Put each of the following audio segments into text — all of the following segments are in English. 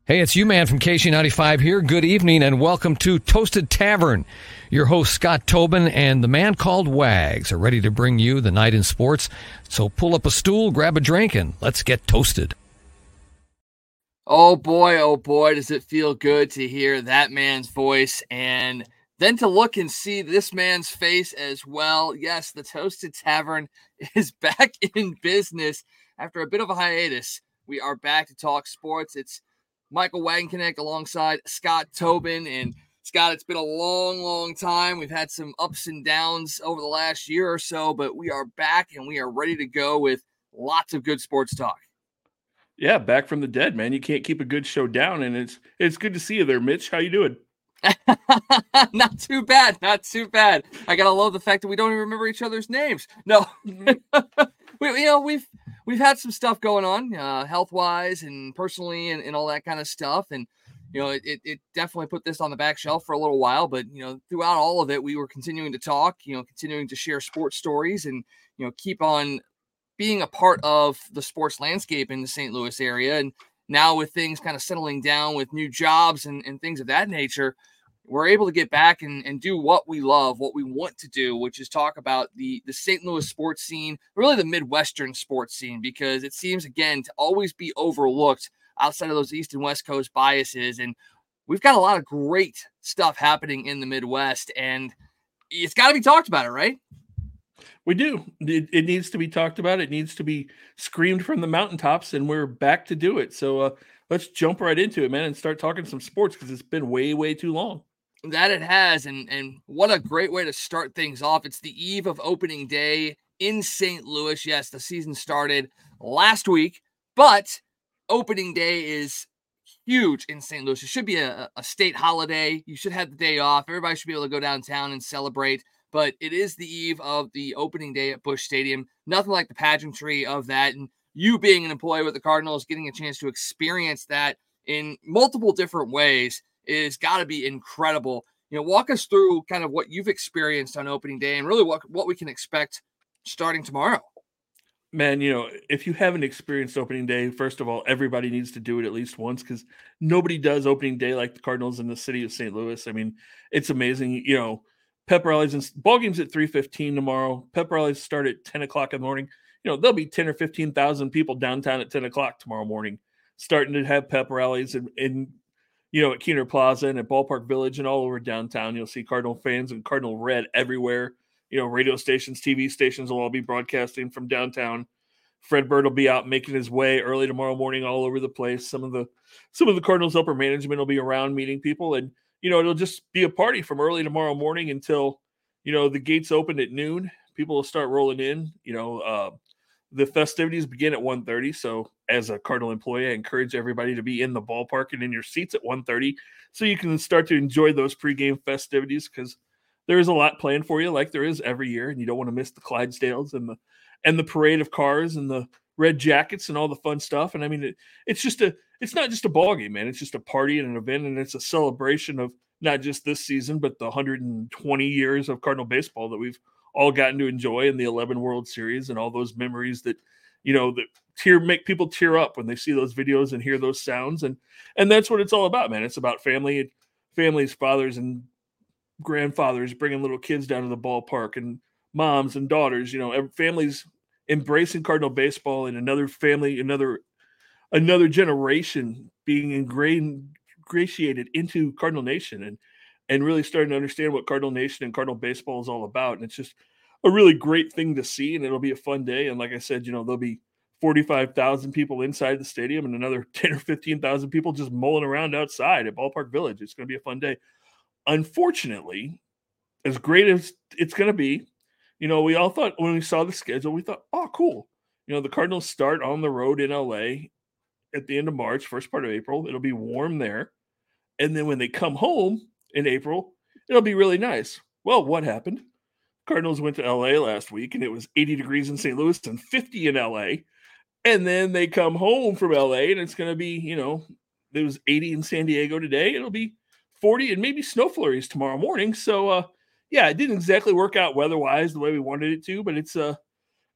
Hey, it's you, man, from KC95 here. Good evening and welcome to Toasted Tavern. Your host, Scott Tobin, and the man called Wags are ready to bring you the night in sports. So pull up a stool, grab a drink, and let's get toasted. Oh boy, does it feel good to hear that man's voice and then to look and see this man's face as well. Yes, the Toasted Tavern is back in business after a bit of a hiatus. We are back to talk sports. It's Michael Wagenknecht alongside Scott Tobin. And Scott, it's been a long time. We've had some ups and downs over the last year or so, but we are back and we are ready to go with lots of good sports talk. Yeah, back from the dead, man. You can't keep a good show down, and it's good to see you there, Mitch. How you doing? Not too bad. I gotta love the fact that we don't even remember each other's names. No, we've had some stuff going on, health wise and personally, and all that kind of stuff. And it definitely put this on the back shelf for a little while. But throughout all of it, we were continuing to talk, continuing to share sports stories, and keep on being a part of the sports landscape in the St. Louis area. And now with things kind of settling down with new jobs and things of that nature, we're able to get back and do what we love, what we want to do, which is talk about the St. Louis sports scene, really the Midwestern sports scene, because it seems, again, to always be overlooked outside of those East and West Coast biases. And we've got a lot of great stuff happening in the Midwest, and it's got to be talked about, right? We do. It needs to be talked about. It needs to be screamed from the mountaintops, and we're back to do it. So let's jump right into it, man, and start talking some sports because it's been way too long. That it has, and what a great way to start things off. It's the eve of opening day in St. Louis. Yes, the season started last week, but opening day is huge in St. Louis. It should be a state holiday. You should have the day off. Everybody should be able to go downtown and celebrate. But it is the eve of the opening day at Busch Stadium. Nothing like the pageantry of that. And you being an employee with the Cardinals, getting a chance to experience that in multiple different ways is got to be incredible. Walk us through kind of what you've experienced on opening day and really what we can expect starting tomorrow. Man, if you haven't experienced opening day, first of all, everybody needs to do it at least once because nobody does opening day like the Cardinals in the city of St. Louis. I mean, it's amazing. Pep rallies and ball games at 3:15 tomorrow. Pep rallies start at 10 o'clock in the morning. There'll be 10 or 15,000 people downtown at 10 o'clock tomorrow morning, starting to have pep rallies and at Keener Plaza and at Ballpark Village and all over downtown. You'll see Cardinal fans and Cardinal red everywhere. Radio stations, TV stations will all be broadcasting from downtown. Fred Bird will be out making his way early tomorrow morning all over the place. Some of the Cardinals upper management will be around meeting people, and it'll just be a party from early tomorrow morning until, the gates open at noon. People will start rolling in. The festivities begin at 1:30. So as a Cardinal employee, I encourage everybody to be in the ballpark and in your seats at 1:30 so you can start to enjoy those pregame festivities because there is a lot planned for you like there is every year, and you don't want to miss the Clydesdales and the parade of cars and the red jackets and all the fun stuff. And I mean, it's not just a ball game, man. It's just a party and an event, and it's a celebration of not just this season, but the 120 years of Cardinal baseball that we've all gotten to enjoy, and the 11 World Series and all those memories that, that make people tear up when they see those videos and hear those sounds. And that's what it's all about, man. It's about families, fathers and grandfathers bringing little kids down to the ballpark, and moms and daughters, families embracing Cardinal baseball, and another family, another generation being ingratiated into Cardinal Nation and really starting to understand what Cardinal Nation and Cardinal baseball is all about. And it's just a really great thing to see, and it'll be a fun day. And like I said, there'll be 45,000 people inside the stadium and another 10 or 15,000 people just mulling around outside at Ballpark Village. It's going to be a fun day. Unfortunately, as great as it's going to be, we all thought when we saw the schedule, we thought, oh, cool. The Cardinals start on the road in LA at the end of March, first part of April. It'll be warm there. And then when they come home in April, it'll be really nice. Well, what happened? Cardinals went to LA last week, and it was 80 degrees in St. Louis and 50 in LA. And then they come home from LA, and it's going to be, it was 80 in San Diego today. It'll be 40 and maybe snow flurries tomorrow morning. So, it didn't exactly work out weather-wise the way we wanted it to, but it's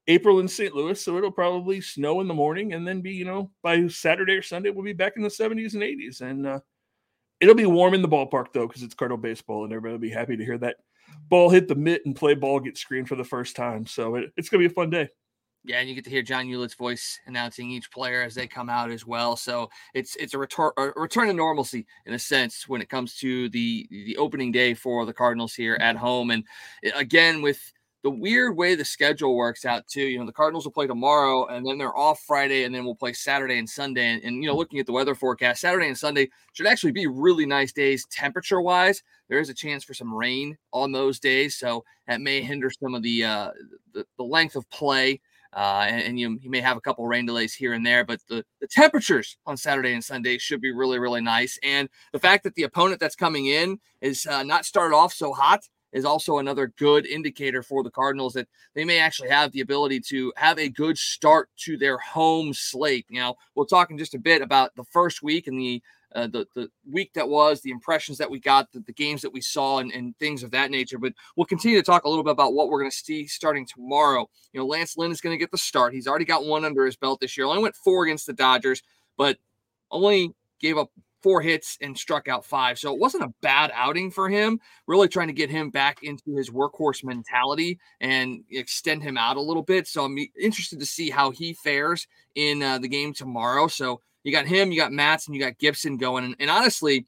April in St. Louis, so it'll probably snow in the morning and then be, by Saturday or Sunday, we'll be back in the 70s and 80s. And it'll be warm in the ballpark, though, because it's Cardinal baseball, and everybody will be happy to hear that ball hit the mitt and play ball get screened for the first time. So it's going to be a fun day. Yeah, and you get to hear John Hewlett's voice announcing each player as they come out as well. So it's a return to normalcy in a sense when it comes to the opening day for the Cardinals here at home. And again, with the weird way the schedule works out too, the Cardinals will play tomorrow and then they're off Friday and then we'll play Saturday and Sunday. And looking at the weather forecast, Saturday and Sunday should actually be really nice days temperature wise. There is a chance for some rain on those days, so that may hinder some of the length of play. And you may have a couple rain delays here and there, but the temperatures on Saturday and Sunday should be really, really nice. And the fact that the opponent that's coming in is not started off so hot is also another good indicator for the Cardinals that they may actually have the ability to have a good start to their home slate. We'll talk in just a bit about the first week and the week that was, the impressions that we got, the games that we saw, and things of that nature. But we'll continue to talk a little bit about what we're going to see starting tomorrow. Lance Lynn is going to get the start. He's already got one under his belt this year. Only went 4 against the Dodgers, but only gave up 4 hits and struck out 5. So it wasn't a bad outing for him, really trying to get him back into his workhorse mentality and extend him out a little bit. So I'm interested to see how he fares in the game tomorrow. So you got him, you got Matz, and you got Gibson going. And honestly,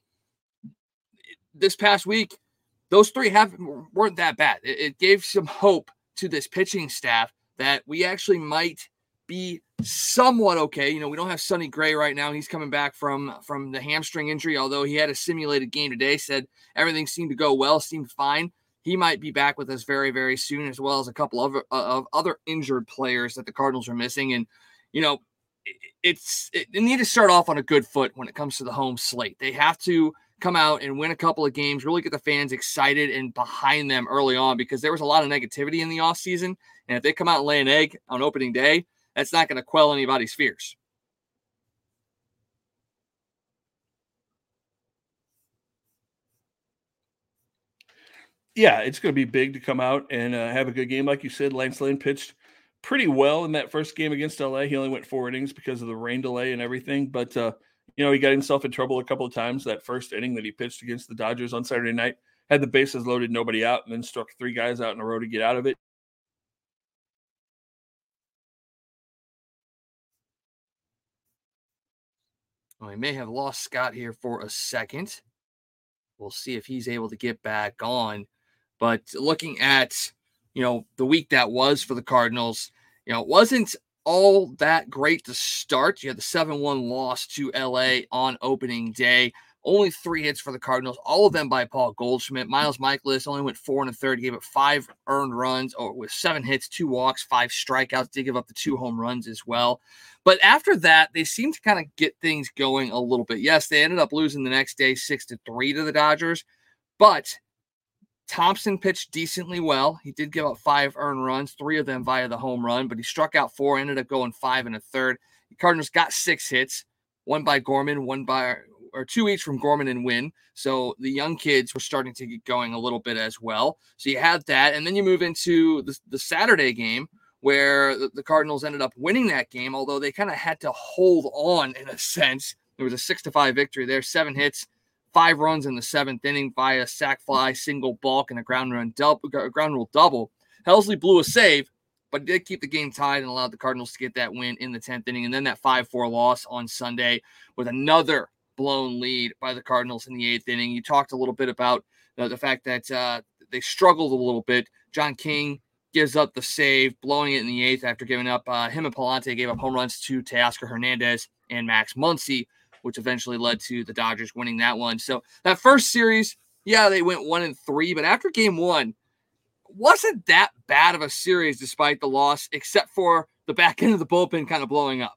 this past week, those 3 weren't that bad. It gave some hope to this pitching staff that we actually might be somewhat okay. We don't have Sonny Gray right now. He's coming back from the hamstring injury, although he had a simulated game today, said everything seemed to go well, seemed fine. He might be back with us very, very soon, as well as a couple of other injured players that the Cardinals are missing. And, they need to start off on a good foot when it comes to the home slate. They have to come out and win a couple of games, really get the fans excited and behind them early on, because there was a lot of negativity in the offseason. And if they come out and lay an egg on opening day, that's not going to quell anybody's fears. Yeah, it's going to be big to come out and have a good game. Like you said, Lance Lynn pitched pretty well in that first game against LA. He only went 4 innings because of the rain delay and everything. But, he got himself in trouble a couple of times. That first inning that he pitched against the Dodgers on Saturday night, had the bases loaded, nobody out, and then struck 3 guys out in a row to get out of it. Well, we may have lost Scott here for a second. We'll see if he's able to get back on. But looking at, the week that was for the Cardinals, it wasn't all that great to start. You had the 7-1 loss to LA on opening day. Only 3 hits for the Cardinals, all of them by Paul Goldschmidt. Miles Michaelis only went 4 1/3, gave up 5 earned runs, with 7 hits, 2 walks, 5 strikeouts. Did give up the 2 home runs as well. But after that, they seemed to kind of get things going a little bit. Yes, they ended up losing the next day 6-3 to the Dodgers, but Thompson pitched decently well. He did give up 5 earned runs, 3 of them via the home run, but he struck out 4, ended up going 5 1/3. The Cardinals got 6 hits, 1 by Gorman, 2 each from Gorman and Wynn. So the young kids were starting to get going a little bit as well. So you had that. And then you move into the Saturday game where the Cardinals ended up winning that game, although they kind of had to hold on in a sense. There was a 6-5 victory there, 7 hits, 5 runs in the 7th inning via sac fly, single balk, and a ground rule double. Helsley blew a save, but did keep the game tied and allowed the Cardinals to get that win in the 10th inning. And then that 5-4 loss on Sunday with another blown lead by the Cardinals in the 8th inning. You talked a little bit about the fact that they struggled a little bit. John King gives up the save, blowing it in the 8th after giving up. Him and Palante gave up home runs to Teoscar Hernandez and Max Muncy, which eventually led to the Dodgers winning that one. So that first series, yeah, they went 1-3, but after game 1, wasn't that bad of a series despite the loss, except for the back end of the bullpen kind of blowing up.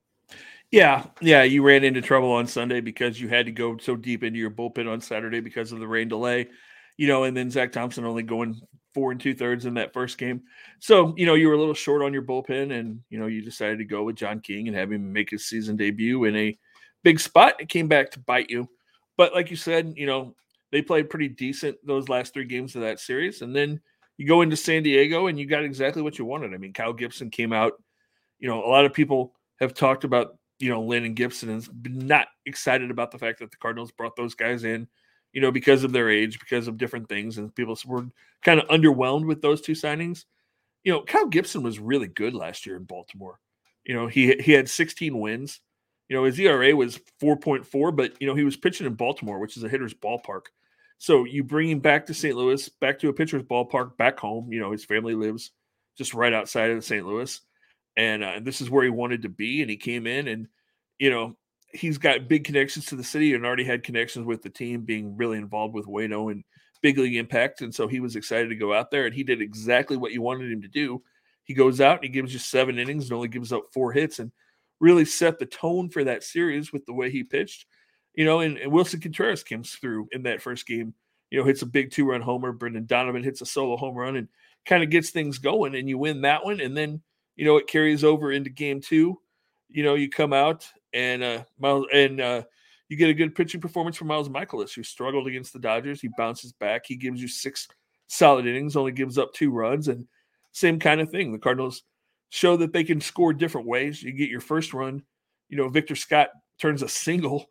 Yeah, you ran into trouble on Sunday because you had to go so deep into your bullpen on Saturday because of the rain delay, and then Zach Thompson only going 4 2/3 in that first game. So, you were a little short on your bullpen and, you decided to go with John King and have him make his season debut in a big spot. It came back to bite you. But like you said, they played pretty decent those last 3 games of that series. And then you go into San Diego and you got exactly what you wanted. I mean, Kyle Gibson came out. A lot of people have talked about, Lynn and Gibson and been not excited about the fact that the Cardinals brought those guys in, because of their age, because of different things. And people were kind of underwhelmed with those two signings. Kyle Gibson was really good last year in Baltimore. He had 16 wins. His ERA was 4.4, but, he was pitching in Baltimore, which is a hitter's ballpark. So you bring him back to St. Louis, back to a pitcher's ballpark, back home. His family lives just right outside of St. Louis. And this is where he wanted to be. And he came in and, he's got big connections to the city and already had connections with the team, being really involved with Waino and big league impact. And so he was excited to go out there, and he did exactly what you wanted him to do. He goes out and he gives you 7 innings and only gives up 4 hits and really set the tone for that series with the way he pitched. And Wilson Contreras comes through in that first game, hits a big 2-run homer. Brendan Donovan hits a solo home run and kind of gets things going, and you win that one. And then, it carries over into game 2. You come out and you get a good pitching performance from Miles Michaelis, who struggled against the Dodgers. He bounces back. He gives you 6 solid innings, only gives up 2 runs, and same kind of thing. The Cardinals show that they can score different ways. You get your first run, Victor Scott turns a single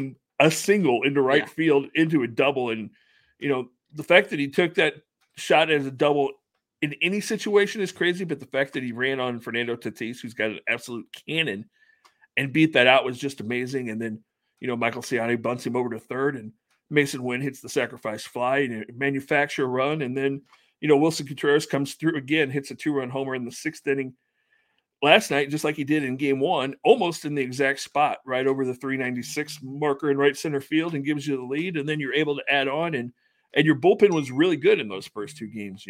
into right field into a double. And, the fact that he took that shot as a double in any situation is crazy, but the fact that he ran on Fernando Tatis, who's got an absolute cannon, and beat that out was just amazing. And then, Michael Ciani bunts him over to third, and Mason Wynn hits the sacrifice fly and manufacture a run. And then, Wilson Contreras comes through again, hits a 2-run homer in the 6th inning last night, just like he did in game 1, almost in the exact spot, right over the 396 marker in right center field, and gives you the lead. And then you're able to add on, and your bullpen was really good in those first 2 games.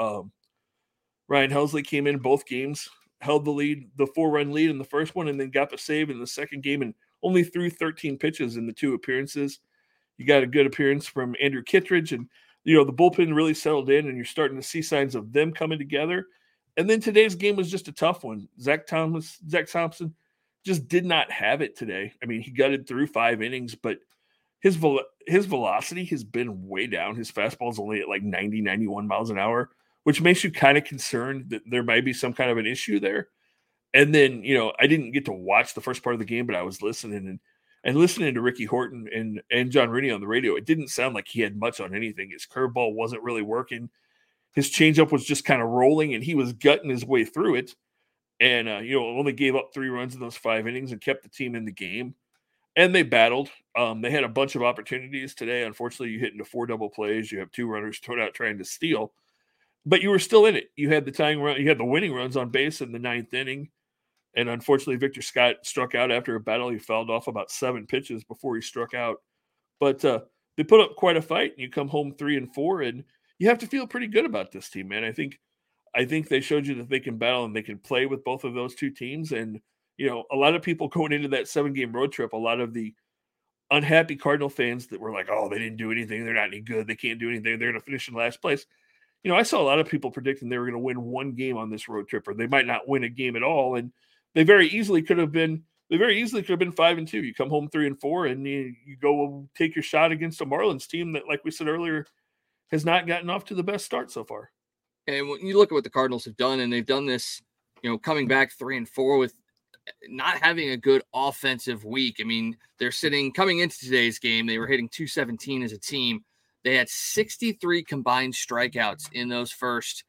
Ryan Helsley came in both games, held the lead, the 4-run lead in the first one, and then got the save in the second game, and only threw 13 pitches in the 2 appearances. You got a good appearance from Andrew Kittredge, and, the bullpen really settled in, and you're starting to see signs of them coming together. And then today's game was just a tough one. Zach Thompson just did not have it today. I mean, he gutted through 5 innings, but his velocity has been way down. His fastball is only at like 90, 91 miles an hour, which makes you kind of concerned that there might be some kind of an issue there. And then, I didn't get to watch the first part of the game, but I was listening and listening to Ricky Horton and John Rooney on the radio. It didn't sound like he had much on anything. His curveball wasn't really working. His changeup was just kind of rolling, and he was gutting his way through it. And, only gave up 3 runs in those 5 innings and kept the team in the game. And they battled. They had a bunch of opportunities today. Unfortunately, you hit into 4 double plays. You have 2 runners thrown out trying to steal. But you were still in it. You had the tying run. You had the winning runs on base in the 9th inning. And unfortunately, Victor Scott struck out after a battle. He fouled off about 7 pitches before he struck out. But they put up quite a fight, and you come home 3-4, and you have to feel pretty good about this team, man. I think they showed you that they can battle and they can play with both of those 2 teams. And, a lot of people going into that 7-game road trip, a lot of the unhappy Cardinal fans that were like, oh, they didn't do anything. They're not any good. They can't do anything. They're going to finish in last place. I saw a lot of people predicting they were going to win 1 game on this road trip, or they might not win a game at all. And they very easily could have been 5-2. You come home 3-4, and you go take your shot against a Marlins team that, like we said earlier, has not gotten off to the best start so far. And when you look at what the Cardinals have done, and they've done this, coming back 3-4 with not having a good offensive week. I mean, coming into today's game, they were hitting .217 as a team. They had 63 combined strikeouts in those first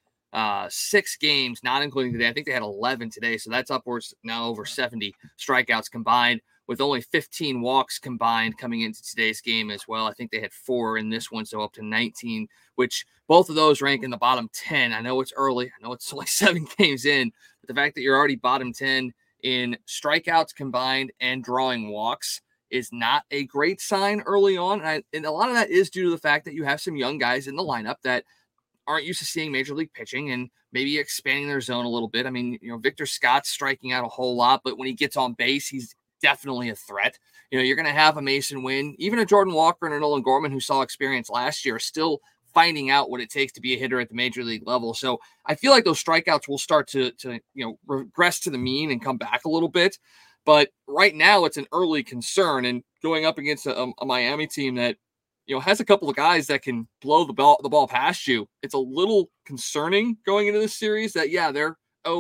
6 games, not including today. I think they had 11 today, so that's upwards now over 70 strikeouts combined, with only 15 walks combined coming into today's game as well. I think they had 4 in this one, so up to 19, which both of those rank in the bottom 10. I know it's early. I know it's only 7 games in, but the fact that you're already bottom 10 in strikeouts combined and drawing walks is not a great sign early on. And a lot of that is due to the fact that you have some young guys in the lineup that aren't used to seeing major league pitching and maybe expanding their zone a little bit. I mean, Victor Scott's striking out a whole lot, but when he gets on base, he's definitely a threat. You're going to have a Mason Wynn, even a Jordan Walker and a Nolan Gorman, who saw experience last year, still finding out what it takes to be a hitter at the major league level. So I feel like those strikeouts will start to regress to the mean and come back a little bit. But right now it's an early concern, and going up against a Miami team that has a couple of guys that can blow the ball past you. It's a little concerning going into this series that, they're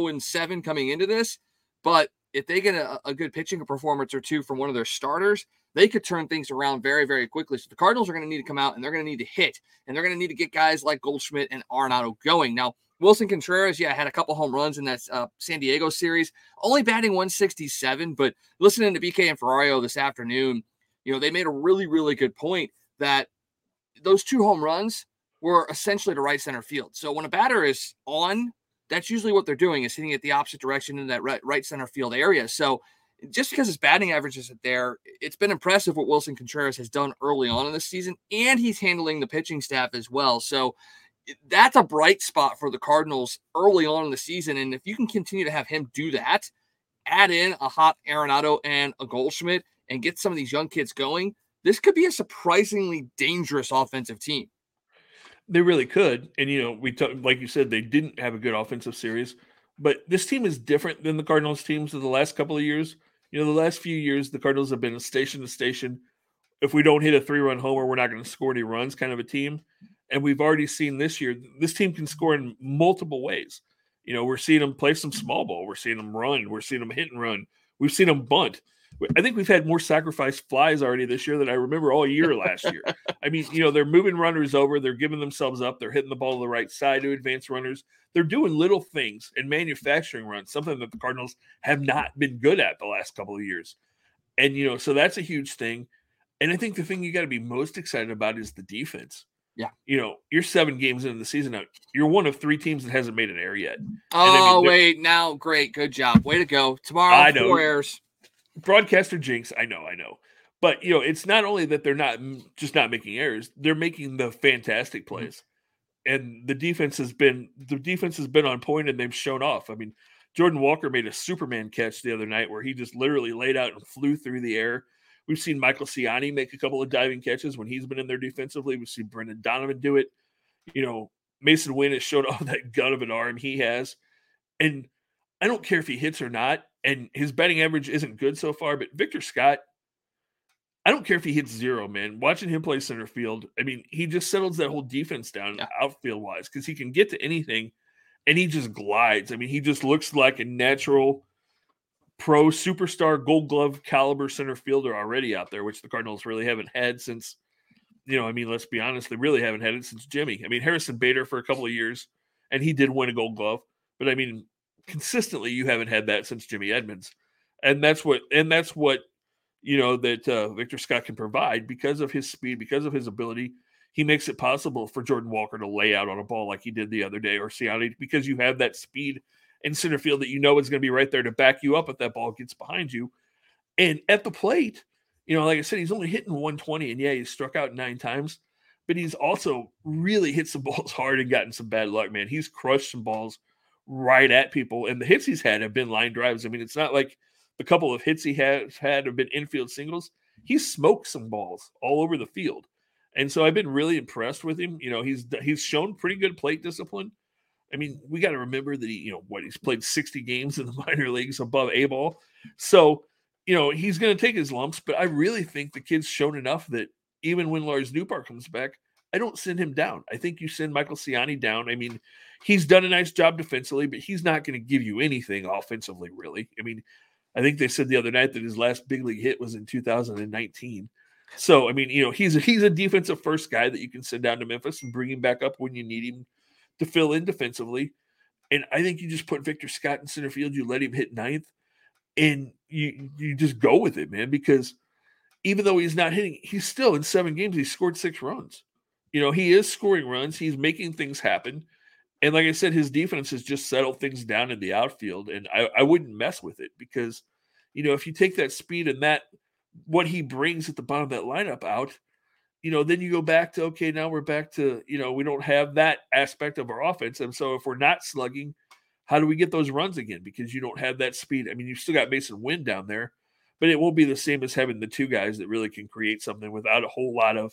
0-7 coming into this, but if they get a good pitching performance or two from one of their starters, they could turn things around very, very quickly. So the Cardinals are going to need to come out and they're going to need to hit, and they're going to need to get guys like Goldschmidt and Arenado going. Now, Wilson Contreras, had a couple home runs in that San Diego series, only batting 167, but listening to BK and Ferrario this afternoon, they made a really, really good point that those 2 home runs were essentially to right center field. So when a batter is on, that's usually what they're doing, is hitting it the opposite direction in that right center field area. So just because his batting average isn't there, it's been impressive what Wilson Contreras has done early on in the season, and he's handling the pitching staff as well. So that's a bright spot for the Cardinals early on in the season. And if you can continue to have him do that, add in a hot Arenado and a Goldschmidt and get some of these young kids going, this could be a surprisingly dangerous offensive team. They really could. And, like you said, they didn't have a good offensive series, but this team is different than the Cardinals teams of the last couple of years. The last few years, the Cardinals have been a station to station. If we don't hit a 3-run homer, we're not going to score any runs kind of a team. And we've already seen this year, this team can score in multiple ways. We're seeing them play some small ball. We're seeing them run. We're seeing them hit and run. We've seen them bunt. I think we've had more sacrifice flies already this year than I remember all year last year. I mean, they're moving runners over. They're giving themselves up. They're hitting the ball to the right side to advance runners. They're doing little things and manufacturing runs, something that the Cardinals have not been good at the last couple of years. And, so that's a huge thing. And I think the thing you got to be most excited about is the defense. Yeah. You're 7 games into the season now. You're one of 3 teams that hasn't made an error yet. Wait. Now, great. Good job. Way to go. Tomorrow, 4 errors. Broadcaster jinx. I know. But, it's not only that they're not making errors. They're making the fantastic plays. And the defense has been on point, and they've shown off. I mean, Jordan Walker made a Superman catch the other night where he just literally laid out and flew through the air. We've seen Michael Ciani make a couple of diving catches when he's been in there defensively. We've seen Brendan Donovan do it. Mason Wynn has showed off that gun of an arm he has. And I don't care if he hits or not, and his batting average isn't good so far, but Victor Scott, I don't care if he hits 0, man. Watching him play center field, I mean, he just settles that whole defense down outfield-wise because he can get to anything, and he just glides. I mean, he just looks like a natural pro superstar Gold Glove caliber center fielder already out there, which the Cardinals really haven't had since, let's be honest, they really haven't had it since Jimmy. I mean, Harrison Bader for a couple of years, and he did win a Gold Glove, but I mean, consistently you haven't had that since Jimmy Edmonds. And that's what Victor Scott can provide because of his speed, because of his ability. He makes it possible for Jordan Walker to lay out on a ball like he did the other day, or Ciani, because you have that speed in center field that is going to be right there to back you up if that ball gets behind you. And at the plate, like I said, he's only hitting 120, and he's struck out 9 times, but he's also really hit some balls hard and gotten some bad luck, man. He's crushed some balls right at people, and the hits he's had have been line drives. I mean, it's not like the couple of hits he has had have been infield singles. He's smoked some balls all over the field. And so I've been really impressed with him. He's shown pretty good plate discipline. I mean, we got to remember that he's played 60 games in the minor leagues above A ball. So, he's going to take his lumps, but I really think the kid's shown enough that even when Lars Nootbaar comes back, I don't send him down. I think you send Michael Ciani down. I mean, he's done a nice job defensively, but he's not going to give you anything offensively, really. I mean, I think they said the other night that his last big league hit was in 2019. So, I mean, he's a defensive first guy that you can send down to Memphis and bring him back up when you need him to fill in defensively. And I think you just put Victor Scott in center field, you let him hit 9th, and you just go with it, man, because even though he's not hitting, he's still in 7 games, he scored 6 runs. He is scoring runs. He's making things happen. And like I said, his defense has just settled things down in the outfield, and I wouldn't mess with it because, if you take that speed and that what he brings at the bottom of that lineup out, then you go back to, okay, now we're back to, we don't have that aspect of our offense. And so if we're not slugging, how do we get those runs again? Because you don't have that speed. I mean, you've still got Mason Wynn down there, but it won't be the same as having the 2 guys that really can create something without a whole lot of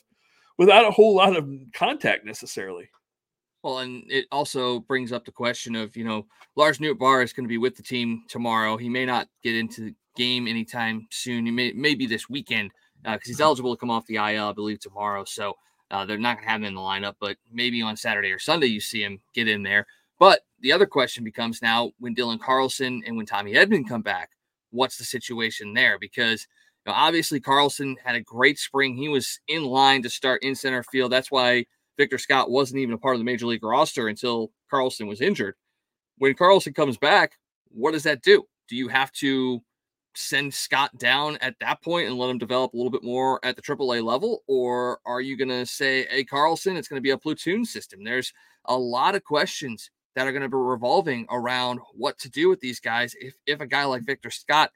contact necessarily. Well, and it also brings up the question of, Lars Nootbaar is going to be with the team tomorrow. He may not get into the game anytime soon. He may be this weekend. because he's eligible to come off the IL, I believe, tomorrow. So they're not going to have him in the lineup, but maybe on Saturday or Sunday you see him get in there. But the other question becomes now when Dylan Carlson and when Tommy Edman come back, what's the situation there? Because obviously Carlson had a great spring. He was in line to start in center field. That's why Victor Scott wasn't even a part of the Major League roster until Carlson was injured. When Carlson comes back, what does that do? Do you have to send Scott down at that point and let him develop a little bit more at the AAA level? Or are you going to say, hey, Carlson, it's going to be a platoon system? There's a lot of questions that are going to be revolving around what to do with these guys if a guy like Victor Scott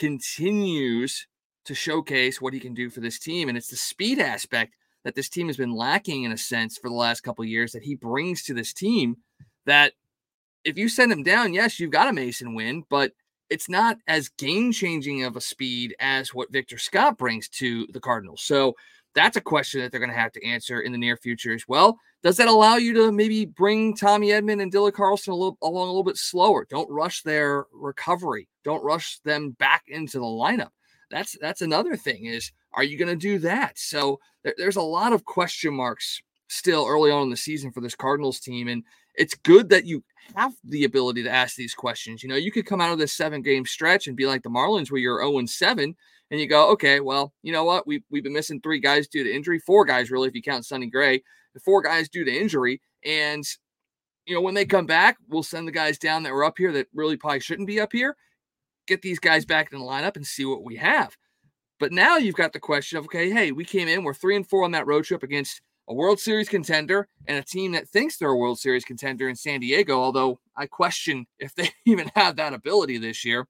continues to showcase what he can do for this team. And it's the speed aspect that this team has been lacking in a sense for the last couple of years that he brings to this team, that if you send him down, yes, you've got a Mason win, but it's not as game-changing of a speed as what Victor Scott brings to the Cardinals. So that's a question that they're going to have to answer in the near future as well. Does that allow you to maybe bring Tommy Edman and Dylan Carlson along a little bit slower? Don't rush their recovery. Don't rush them back into the lineup. That's another thing is, are you going to do that? So there's a lot of question marks still early on in the season for this Cardinals team. And it's good that you have the ability to ask these questions. You could come out of this 7-game stretch and be like the Marlins where you're 0-7 and you go, okay, well, you know what? We've been missing 3 guys due to injury, 4 guys really, if you count Sonny Gray, 4 guys due to injury. And, when they come back, we'll send the guys down that were up here that really probably shouldn't be up here, get these guys back in the lineup and see what we have. But now you've got the question of, okay, hey, we came in, we're 3-4 on that road trip against a World Series contender and a team that thinks they're a World Series contender in San Diego, although I question if they even have that ability this year.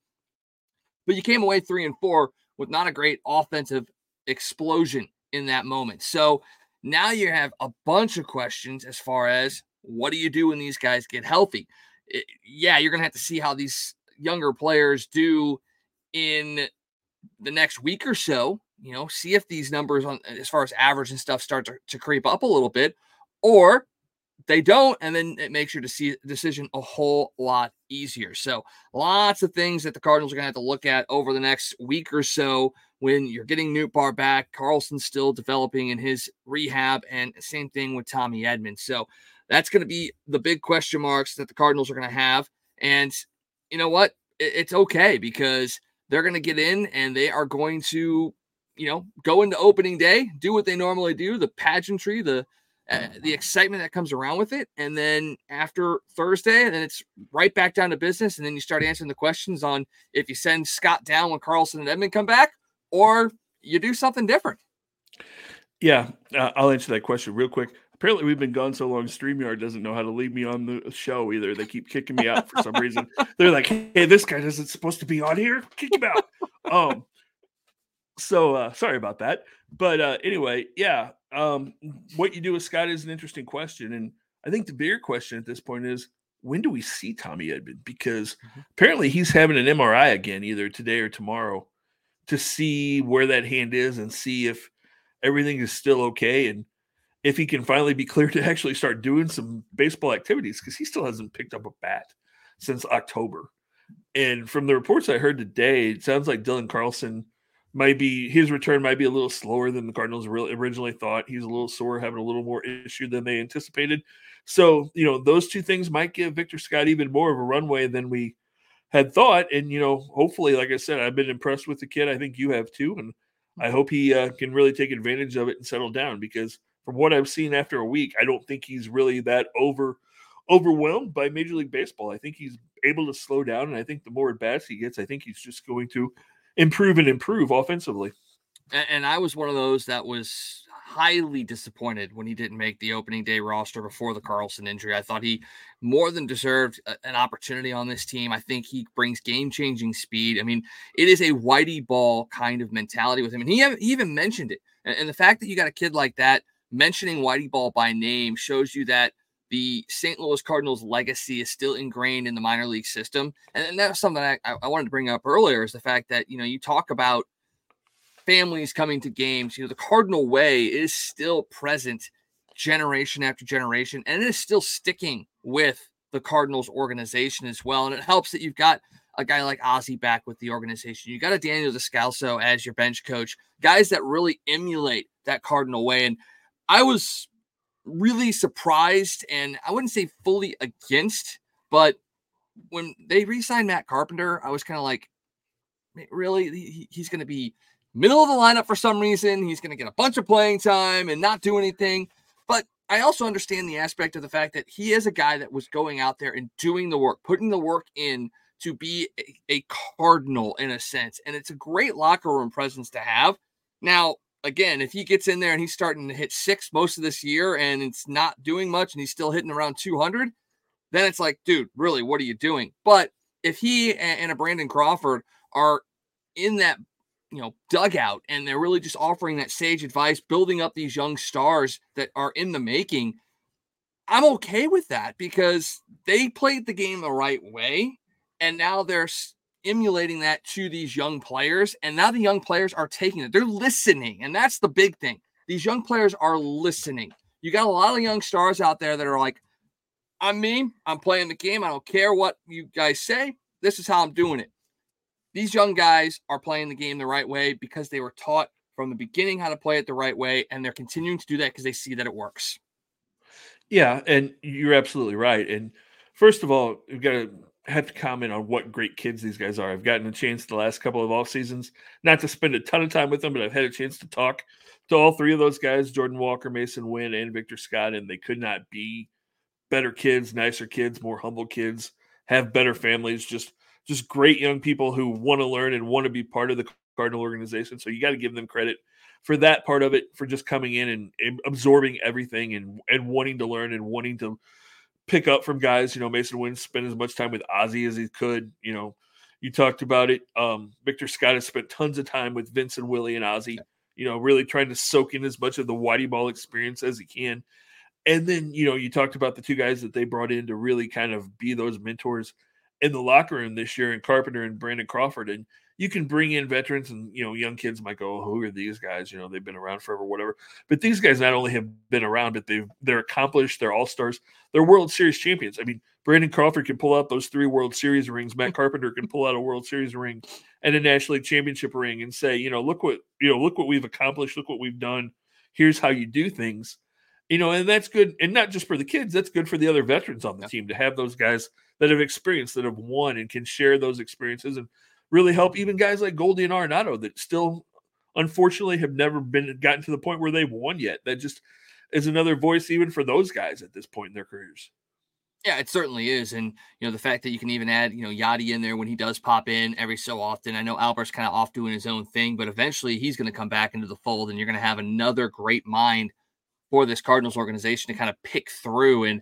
But you came away 3-4 with not a great offensive explosion in that moment. So now you have a bunch of questions as far as what do you do when these guys get healthy? You're going to have to see how these younger players do in the next week or so, see if these numbers on as far as average and stuff start to creep up a little bit, or they don't. And then it makes your decision a whole lot easier. So lots of things that the Cardinals are going to have to look at over the next week or so when you're getting Nootbaar back. Carlson's still developing in his rehab, and same thing with Tommy Edman. So that's going to be the big question marks that the Cardinals are going to have. And you know what? It's okay, because they're going to get in and they are going to, go into opening day, do what they normally do, the pageantry, the excitement that comes around with it. And then after Thursday, then it's right back down to business. And then you start answering the questions on if you send Scott down when Carlson and Edman come back, or you do something different. Yeah, I'll answer that question real quick. Apparently, we've been gone so long, StreamYard doesn't know how to leave me on the show either. They keep kicking me out for some reason. They're like, hey, this guy isn't supposed to be on here. Kick him out. So sorry about that. But anyway, yeah, what you do with Scott is an interesting question. And I think the bigger question at this point is, when do we see Tommy Edman? Because apparently he's having an MRI again, either today or tomorrow, to see where that hand is and see if everything is still okay. And if he can finally be cleared to actually start doing some baseball activities, because he still hasn't picked up a bat since October. And from the reports I heard today, it sounds like Dylan Carlson his return might be a little slower than the Cardinals originally thought. He's a little sore, having a little more issue than they anticipated. So, those two things might give Victor Scott even more of a runway than we had thought. And, hopefully, like I said, I've been impressed with the kid. I think you have too. And I hope he can really take advantage of it and settle down, because from what I've seen after a week, I don't think he's really that overwhelmed by Major League Baseball. I think he's able to slow down, and I think the more at-bats he gets, I think he's just going to improve offensively. And I was one of those that was highly disappointed when he didn't make the opening day roster before the Carlson injury. I thought he more than deserved an opportunity on this team. I think he brings game-changing speed. I mean, it is a Whitey Ball kind of mentality with him. And he even mentioned it. And the fact that you got a kid like that mentioning Whitey Ball by name shows you that the St. Louis Cardinals legacy is still ingrained in the minor league system. And that's something I wanted to bring up earlier, is the fact that, you talk about families coming to games. The Cardinal way is still present generation after generation, and it is still sticking with the Cardinals organization as well. And it helps that you've got a guy like Ozzie back with the organization. You got a Daniel Descalso as your bench coach, guys that really emulate that Cardinal way. And I was really surprised, and I wouldn't say fully against, but when they re-signed Matt Carpenter, I was kind of like, really? He's going to be middle of the lineup for some reason. He's going to get a bunch of playing time and not do anything. But I also understand the aspect of the fact that he is a guy that was going out there and doing the work, putting the work in to be a Cardinal in a sense. And it's a great locker room presence to have. Now, again, if he gets in there and he's starting to hit 6 most of this year and it's not doing much and he's still hitting around 200, then it's like, dude, really, what are you doing? But if he and a Brandon Crawford are in that, dugout, and they're really just offering that sage advice, building up these young stars that are in the making, I'm okay with that because they played the game the right way. And now they're emulating that to these young players. And now the young players are taking it. They're listening. And that's the big thing. These young players are listening. You got a lot of young stars out there that are like, I'm playing the game. I don't care what you guys say. This is how I'm doing it. These young guys are playing the game the right way because they were taught from the beginning how to play it the right way. And they're continuing to do that because they see that it works. Yeah. And you're absolutely right. And first of all, we've got to have to comment on what great kids these guys are. I've gotten a chance the last couple of off seasons, not to spend a ton of time with them, but I've had a chance to talk to all 3 of those guys, Jordan Walker, Mason Wynn, and Victor Scott, and they could not be better kids, nicer kids, more humble kids, have better families, just great young people who want to learn and want to be part of the Cardinal organization. So you got to give them credit for that part of it, for just coming in and absorbing everything and wanting to learn and wanting to pick up from guys. Mason Wynn spent as much time with Ozzie as he could. You talked about it. Victor Scott has spent tons of time with Vince and Willie and Ozzie, really trying to soak in as much of the Whitey Ball experience as he can. And then, you talked about the 2 guys that they brought in to really kind of be those mentors in the locker room this year, and Carpenter and Brandon Crawford. And you can bring in veterans and, young kids might go, oh, who are these guys? They've been around forever, whatever. But these guys not only have been around, but they're accomplished. They're all-stars. They're World Series champions. I mean, Brandon Crawford can pull out those 3 World Series rings. Matt Carpenter can pull out a World Series ring and a National League Championship ring and say, look what we've accomplished. Look what we've done. Here's how you do things. And that's good. And not just for the kids, that's good for the other veterans on the team to have those guys that have experienced, that have won and can share those experiences and really help even guys like Goldie and Arenado that still, unfortunately, have never gotten to the point where they've won yet. That just is another voice even for those guys at this point in their careers. Yeah, it certainly is. And, the fact that you can even add, Yadi in there when he does pop in every so often. I know Albert's kind of off doing his own thing, but eventually he's going to come back into the fold and you're going to have another great mind for this Cardinals organization to kind of pick through. And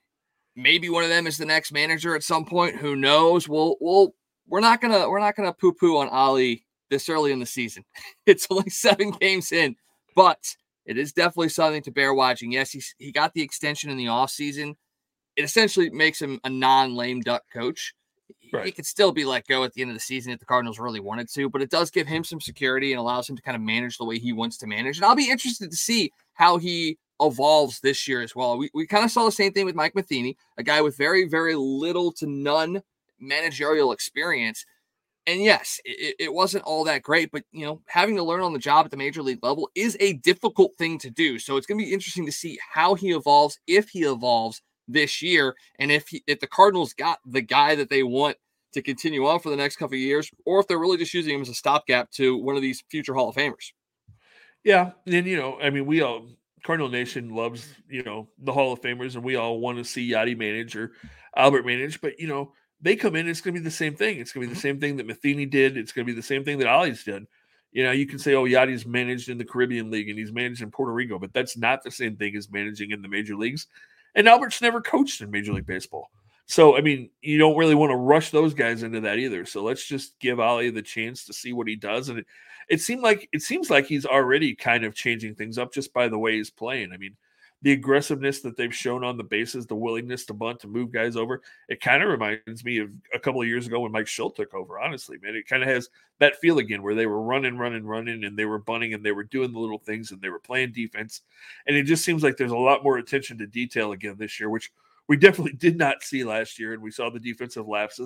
maybe one of them is the next manager at some point. Who knows? We're not gonna poo-poo on Ali this early in the season. It's only 7 games in, but it is definitely something to bear watching. Yes, he got the extension in the offseason. It essentially makes him a non-lame duck coach. Right. He could still be let go at the end of the season if the Cardinals really wanted to, but it does give him some security and allows him to kind of manage the way he wants to manage. And I'll be interested to see how he evolves this year as well. We kind of saw the same thing with Mike Matheny, a guy with very, very little to none managerial experience. And yes, it wasn't all that great, but having to learn on the job at the major league level is a difficult thing to do. So it's going to be interesting to see how he evolves, if he evolves this year, and if the Cardinals got the guy that they want to continue on for the next couple of years, or if they're really just using him as a stopgap to one of these future Hall of Famers. Yeah, and we all, Cardinal Nation loves, the Hall of Famers, and we all want to see Yadi manage or Albert manage, but they come in, it's going to be the same thing. It's going to be the same thing that Matheny did. It's going to be the same thing that Ollie's did. You can say, oh, Yadi's managed in the Caribbean League and he's managed in Puerto Rico, but that's not the same thing as managing in the major leagues. And Albert's never coached in Major League Baseball. So, you don't really want to rush those guys into that either. So let's just give Ollie the chance to see what he does. And it seems like he's already kind of changing things up just by the way he's playing. The aggressiveness that they've shown on the bases, the willingness to bunt, to move guys over, it kind of reminds me of a couple of years ago when Mike Schilt took over, honestly, man. It kind of has that feel again where they were running, and they were bunting, and they were doing the little things, and they were playing defense. And it just seems like there's a lot more attention to detail again this year, which we definitely did not see last year, and we saw the defensive lapses.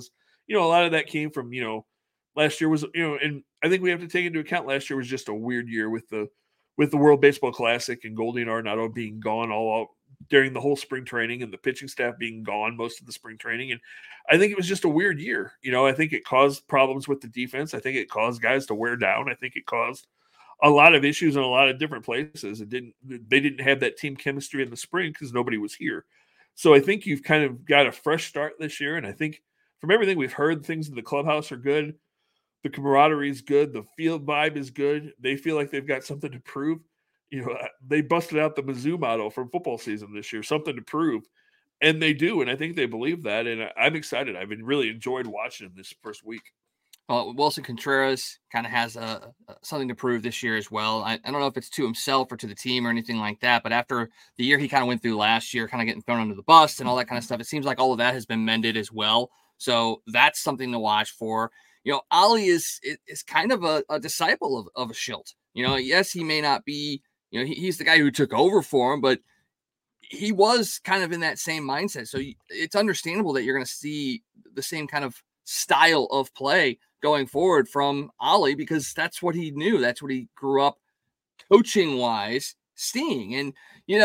a lot of that came from, last year was, and I think we have to take into account last year was just a weird year with the World Baseball Classic and Goldie and Arenado being gone all out during the whole spring training and the pitching staff being gone most of the spring training. And I think it was just a weird year. I think it caused problems with the defense. I think it caused guys to wear down. I think it caused a lot of issues in a lot of different places. They didn't have that team chemistry in the spring because nobody was here. So I think you've kind of got a fresh start this year. And I think from everything we've heard, things in the clubhouse are good. The camaraderie is good. The field vibe is good. They feel like they've got something to prove. They busted out the Mizzou model from football season this year, something to prove. And they do. And I think they believe that. And I'm excited. I've been really enjoyed watching them this first week. Well, Wilson Contreras kind of has something to prove this year as well. I don't know if it's to himself or to the team or anything like that, but after the year he kind of went through last year, kind of getting thrown under the bus and all that kind of stuff, it seems like all of that has been mended as well. So that's something to watch for. Ollie is kind of a disciple of a Shildt. Yes, he may not be, he's the guy who took over for him, but he was kind of in that same mindset. So it's understandable that you're going to see the same kind of style of play going forward from Ollie, because that's what he knew. That's what he grew up coaching wise seeing. And,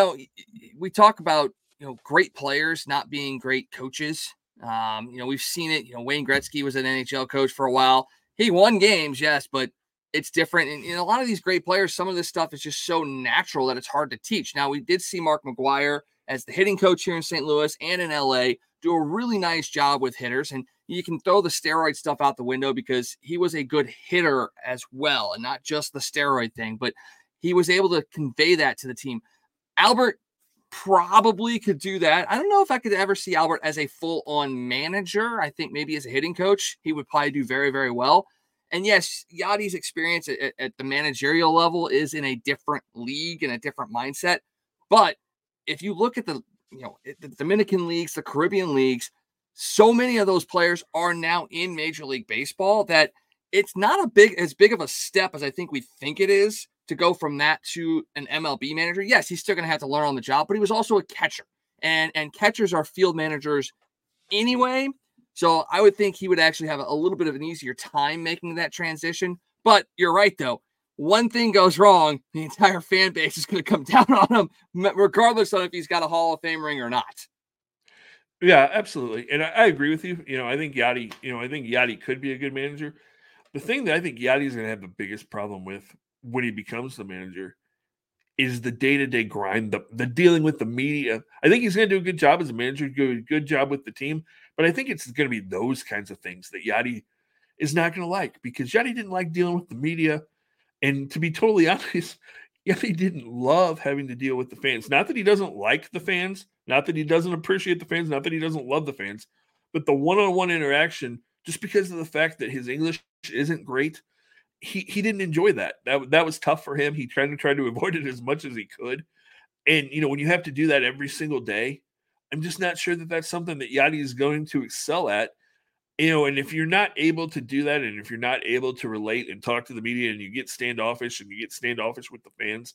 we talk about, great players not being great coaches. We've seen it. Wayne Gretzky was an NHL coach for a while. He won games, yes, but it's different. And a lot of these great players, some of this stuff is just so natural that it's hard to teach. Now, we did see Mark McGwire as the hitting coach here in St. Louis and in LA do a really nice job with hitters. And you can throw the steroid stuff out the window because he was a good hitter as well, and not just the steroid thing, but he was able to convey that to the team. Albert probably could do that. I don't know if I could ever see Albert as a full-on manager. I think maybe as a hitting coach, he would probably do very, very well. And yes, Yadi's experience at the managerial level is in a different league and a different mindset. But if you look at the Dominican leagues, the Caribbean leagues, so many of those players are now in Major League Baseball that it's not as big of a step as I think we think it is to go from that to an MLB manager. Yes, he's still going to have to learn on the job, but he was also a catcher, and catchers are field managers anyway. So I would think he would actually have a little bit of an easier time making that transition. But you're right, though. One thing goes wrong, the entire fan base is going to come down on him, regardless of if he's got a Hall of Fame ring or not. Yeah, absolutely. And I agree with you. I think Yadi could be a good manager. The thing that I think Yadi is going to have the biggest problem with when he becomes the manager is the day-to-day grind, the dealing with the media. I think he's going to do a good job as a manager, do a good job with the team, but I think it's going to be those kinds of things that Yadi is not going to like, because Yadi didn't like dealing with the media. And to be totally honest, Yadi didn't love having to deal with the fans. Not that he doesn't like the fans, not that he doesn't appreciate the fans, not that he doesn't love the fans, but the one-on-one interaction, just because of the fact that his English isn't great, he didn't enjoy that. That was tough for him. He tried to avoid it as much as he could. And, when you have to do that every single day, I'm just not sure that that's something that Yadi is going to excel at. And if you're not able to do that, and if you're not able to relate and talk to the media, and you get standoffish with the fans,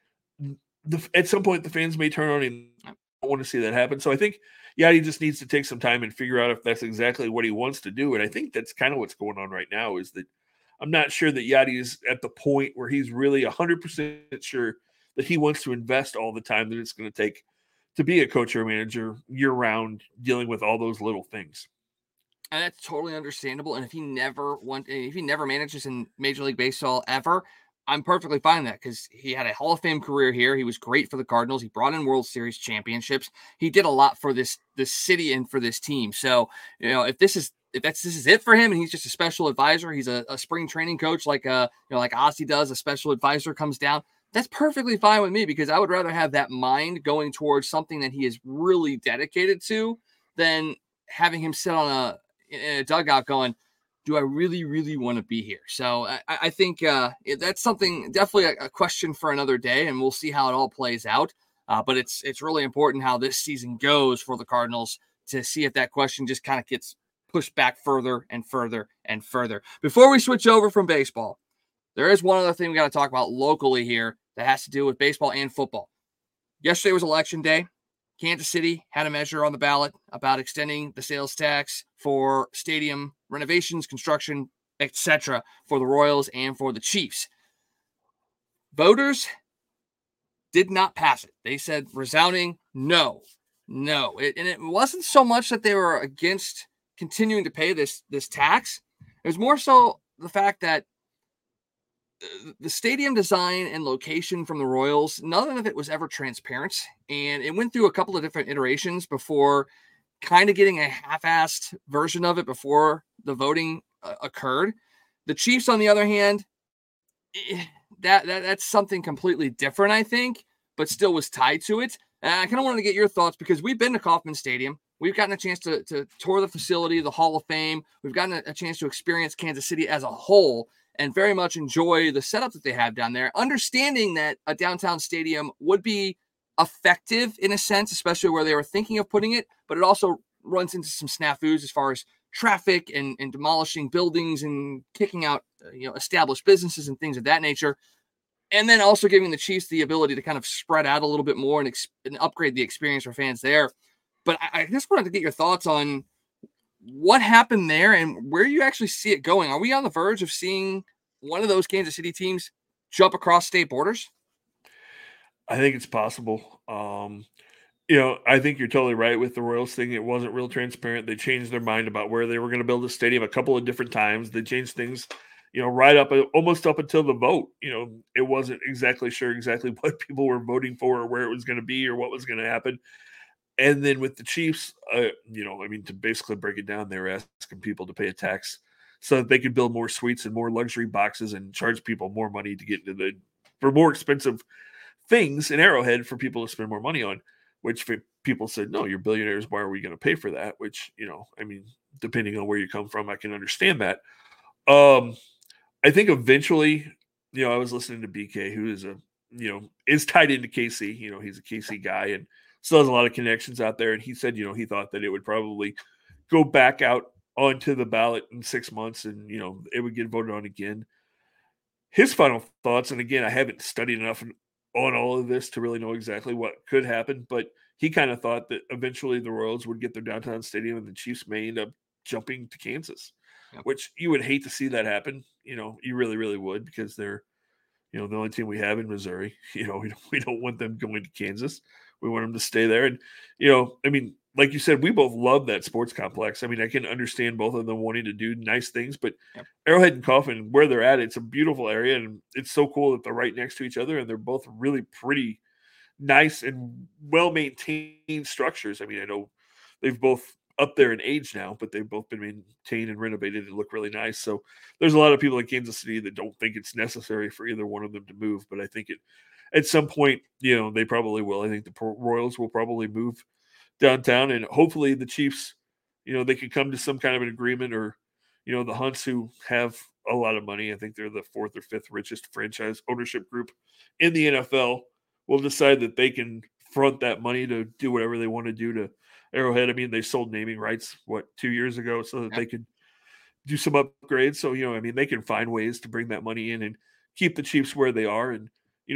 at some point the fans may turn on him. I don't want to see that happen. So I think Yadi just needs to take some time and figure out if that's exactly what he wants to do. And I think that's kind of what's going on right now, is that I'm not sure that Yadi is at the point where he's really 100% sure that he wants to invest all the time that it's going to take to be a coach or a manager year-round, dealing with all those little things. And that's totally understandable. And if he never manages in Major League Baseball ever, I'm perfectly fine with that, because he had a Hall of Fame career here. He was great for the Cardinals. He brought in World Series championships. He did a lot for this city and for this team. So, if this is it for him, and he's just a special advisor, he's a spring training coach like Ozzie does, a special advisor comes down, that's perfectly fine with me, because I would rather have that mind going towards something that he is really dedicated to than having him sit on in a dugout going, do I really, really want to be here? So I think that's something, definitely a question for another day, and we'll see how it all plays out. But it's really important how this season goes for the Cardinals to see if that question just kind of gets pushed back further and further and further. Before we switch over from baseball, there is one other thing we got to talk about locally here that has to do with baseball and football. Yesterday was election day. Kansas City had a measure on the ballot about extending the sales tax for stadium renovations, construction, etc. for the Royals and for the Chiefs. Voters did not pass it. They said resounding no. And it wasn't so much that they were against continuing to pay this tax. It was more so the fact that the stadium design and location from the Royals, none of it was ever transparent. And it went through a couple of different iterations before kind of getting a half-assed version of it before the voting occurred. The Chiefs, on the other hand, that's something completely different, I think, but still was tied to it. And I kind of wanted to get your thoughts because we've been to Kauffman Stadium. We've gotten a chance to tour the facility, the Hall of Fame. We've gotten a chance to experience Kansas City as a whole and very much enjoy the setup that they have down there, understanding that a downtown stadium would be effective in a sense, especially where they were thinking of putting it, but it also runs into some snafus as far as traffic and demolishing buildings and kicking out established businesses and things of that nature. And then also giving the Chiefs the ability to kind of spread out a little bit more and upgrade the experience for fans there. But I just wanted to get your thoughts on what happened there and where you actually see it going. Are we on the verge of seeing one of those Kansas City teams jump across state borders? I think it's possible. I think you're totally right with the Royals thing. It wasn't real transparent. They changed their mind about where they were going to build a stadium a couple of different times. They changed things, right up almost up until the vote. It wasn't exactly sure exactly what people were voting for or where it was going to be or what was going to happen. And then with the Chiefs, to basically break it down, they were asking people to pay a tax so that they could build more suites and more luxury boxes and charge people more money to get into for more expensive things in Arrowhead for people to spend more money on, which people said, no, you're billionaires. Why are we going to pay for that? Which, depending on where you come from, I can understand that. I think eventually, I was listening to BK, who is is tied into KC. He's a KC guy and still has a lot of connections out there. And he said, he thought that it would probably go back out onto the ballot in 6 months and, it would get voted on again. His final thoughts, and again, I haven't studied enough on all of this to really know exactly what could happen, but he kind of thought that eventually the Royals would get their downtown stadium and the Chiefs may end up jumping to Kansas, which you would hate to see that happen. You really, really would, because they're, the only team we have in Missouri. We don't want them going to Kansas. We want them to stay there. And, like you said, we both love that sports complex. I can understand both of them wanting to do nice things, but Arrowhead and Kauffman, where they're at, it's a beautiful area, and it's so cool that they're right next to each other, and they're both really pretty nice and well-maintained structures. I know they've both up there in age now, but they've both been maintained and renovated and look really nice. So there's a lot of people in Kansas City that don't think it's necessary for either one of them to move, but I think at some point, they probably will. I think the Royals will probably move downtown, and hopefully the Chiefs, they could come to some kind of an agreement, or, the Hunts, who have a lot of money. I think they're the 4th or 5th richest franchise ownership group in the NFL, will decide that they can front that money to do whatever they want to do to Arrowhead. They sold naming rights, 2 years ago, so that they could do some upgrades. So, they can find ways to bring that money in and keep the Chiefs where they are. And,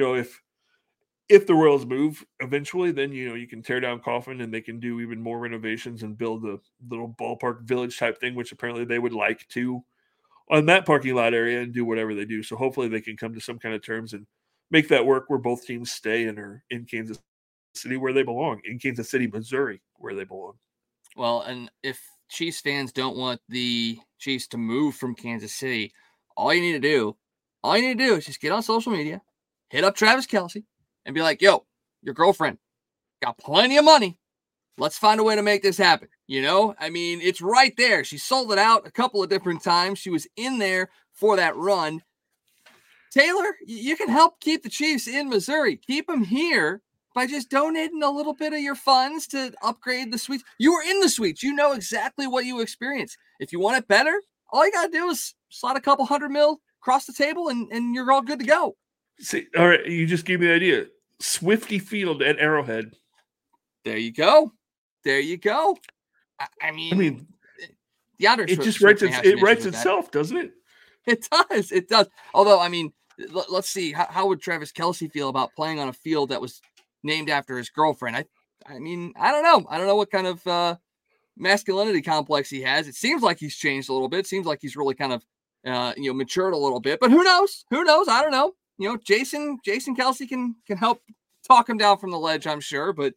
if the Royals move eventually, then, you can tear down Kauffman and they can do even more renovations and build a little ballpark village type thing, which apparently they would like to, on that parking lot area, and do whatever they do. So hopefully they can come to some kind of terms and make that work where both teams stay and are in Kansas City where they belong, in Kansas City, Missouri, where they belong. Well, and if Chiefs fans don't want the Chiefs to move from Kansas City, all you need to do is just get on social media, hit up Travis Kelce, and be like, yo, your girlfriend got plenty of money. Let's find a way to make this happen. It's right there. She sold it out a couple of different times. She was in there for that run. Taylor, you can help keep the Chiefs in Missouri. Keep them here by just donating a little bit of your funds to upgrade the suites. You were in the suites. You know exactly what you experienced. If you want it better, all you got to do is slide a couple $100 million across the table and you're all good to go. See, all right, you just gave me the idea. Swifty Field at Arrowhead. There you go. The DeAndre it just writes itself, doesn't it? It does. Although, let's see. How would Travis Kelce feel about playing on a field that was named after his girlfriend? I don't know. I don't know what kind of masculinity complex he has. It seems like he's changed a little bit. It seems like he's really kind of, matured a little bit, but who knows? Who knows? I don't know. Jason Kelce can help talk him down from the ledge, I'm sure, but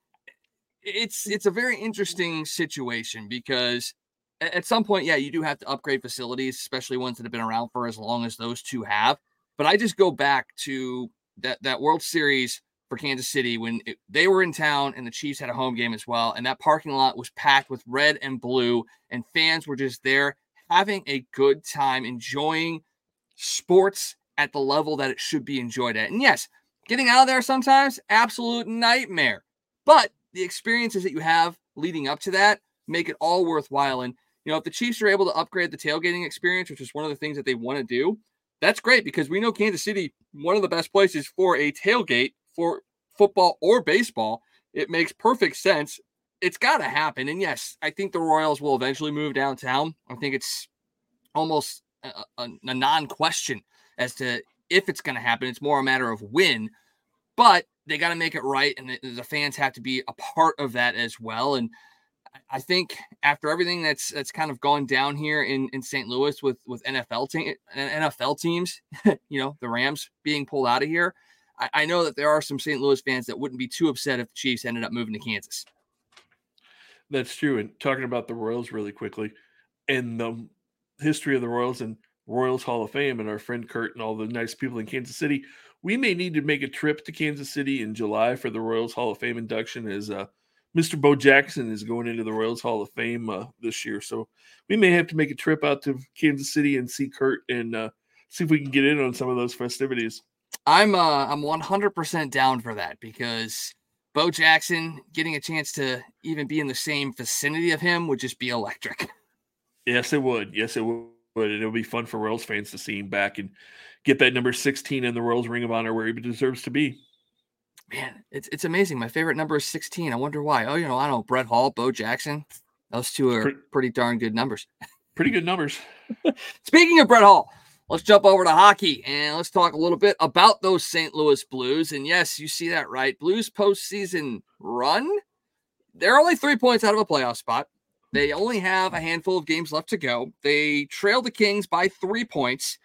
it's a very interesting situation because at some point, yeah, you do have to upgrade facilities, especially ones that have been around for as long as those two have. But I just go back to that World Series for Kansas City when they were in town and the Chiefs had a home game as well. And that parking lot was packed with red and blue, and fans were just there having a good time, enjoying sports at the level that it should be enjoyed at. And yes, getting out of there sometimes, absolute nightmare. But the experiences that you have leading up to that make it all worthwhile. And, if the Chiefs are able to upgrade the tailgating experience, which is one of the things that they want to do, that's great because we know Kansas City, one of the best places for a tailgate for football or baseball. It makes perfect sense. It's got to happen. And yes, I think the Royals will eventually move downtown. I think it's almost a non-question as to if it's going to happen. It's more a matter of when, but they got to make it right. And the fans have to be a part of that as well. And I think after everything that's kind of gone down here in St. Louis with NFL teams, the Rams being pulled out of here, I know that there are some St. Louis fans that wouldn't be too upset if the Chiefs ended up moving to Kansas. That's true. And talking about the Royals really quickly and the history of the Royals and Royals Hall of Fame and our friend Kurt and all the nice people in Kansas City, we may need to make a trip to Kansas City in July for the Royals Hall of Fame induction as Mr. Bo Jackson is going into the Royals Hall of Fame this year. So we may have to make a trip out to Kansas City and see Kurt and see if we can get in on some of those festivities. I'm 100% down for that because Bo Jackson getting a chance to even be in the same vicinity of him would just be electric. Yes, it would. Yes, it would. And it'll be fun for Royals fans to see him back and get that number 16 in the Royals Ring of Honor where he deserves to be. Man, it's amazing. My favorite number is 16. I wonder why. Oh, I don't know. Brett Hall, Bo Jackson. Those two are pretty darn good numbers. Pretty good numbers. Speaking of Brett Hall, let's jump over to hockey and let's talk a little bit about those St. Louis Blues. And yes, you see that right. Blues postseason run. They're only 3 points out of a playoff spot. They only have a handful of games left to go. They trail the Kings by 3 points.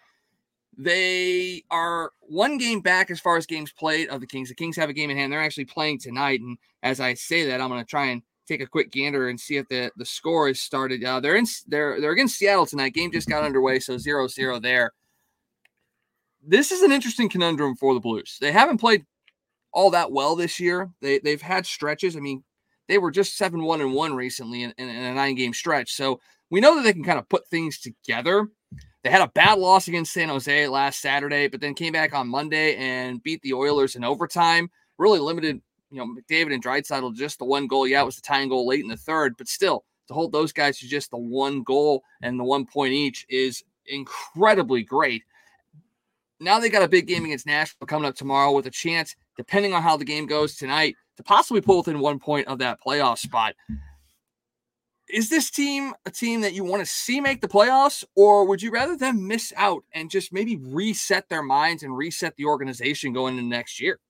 They are one game back as far as games played of the Kings. The Kings have a game in hand. They're actually playing tonight. And as I say that, I'm going to try and take a quick gander and see if the score is started. They're against Seattle tonight. Game just got underway, so 0-0 there. This is an interesting conundrum for the Blues. They haven't played all that well this year. They've had stretches. I mean, they were just 7-1-1 recently in a 9-game stretch. So we know that they can kind of put things together. They had a bad loss against San Jose last Saturday, but then came back on Monday and beat the Oilers in overtime. Really limited, McDavid and Draisaitl just the one goal. Yeah, it was the tying goal late in the third, but still to hold those guys to just the one goal and the 1 point each is incredibly great. Now they got a big game against Nashville coming up tomorrow with a chance, depending on how the game goes tonight, to possibly pull within 1 point of that playoff spot. Is this team a team that you want to see make the playoffs, or would you rather them miss out and just maybe reset their minds and reset the organization going into next year?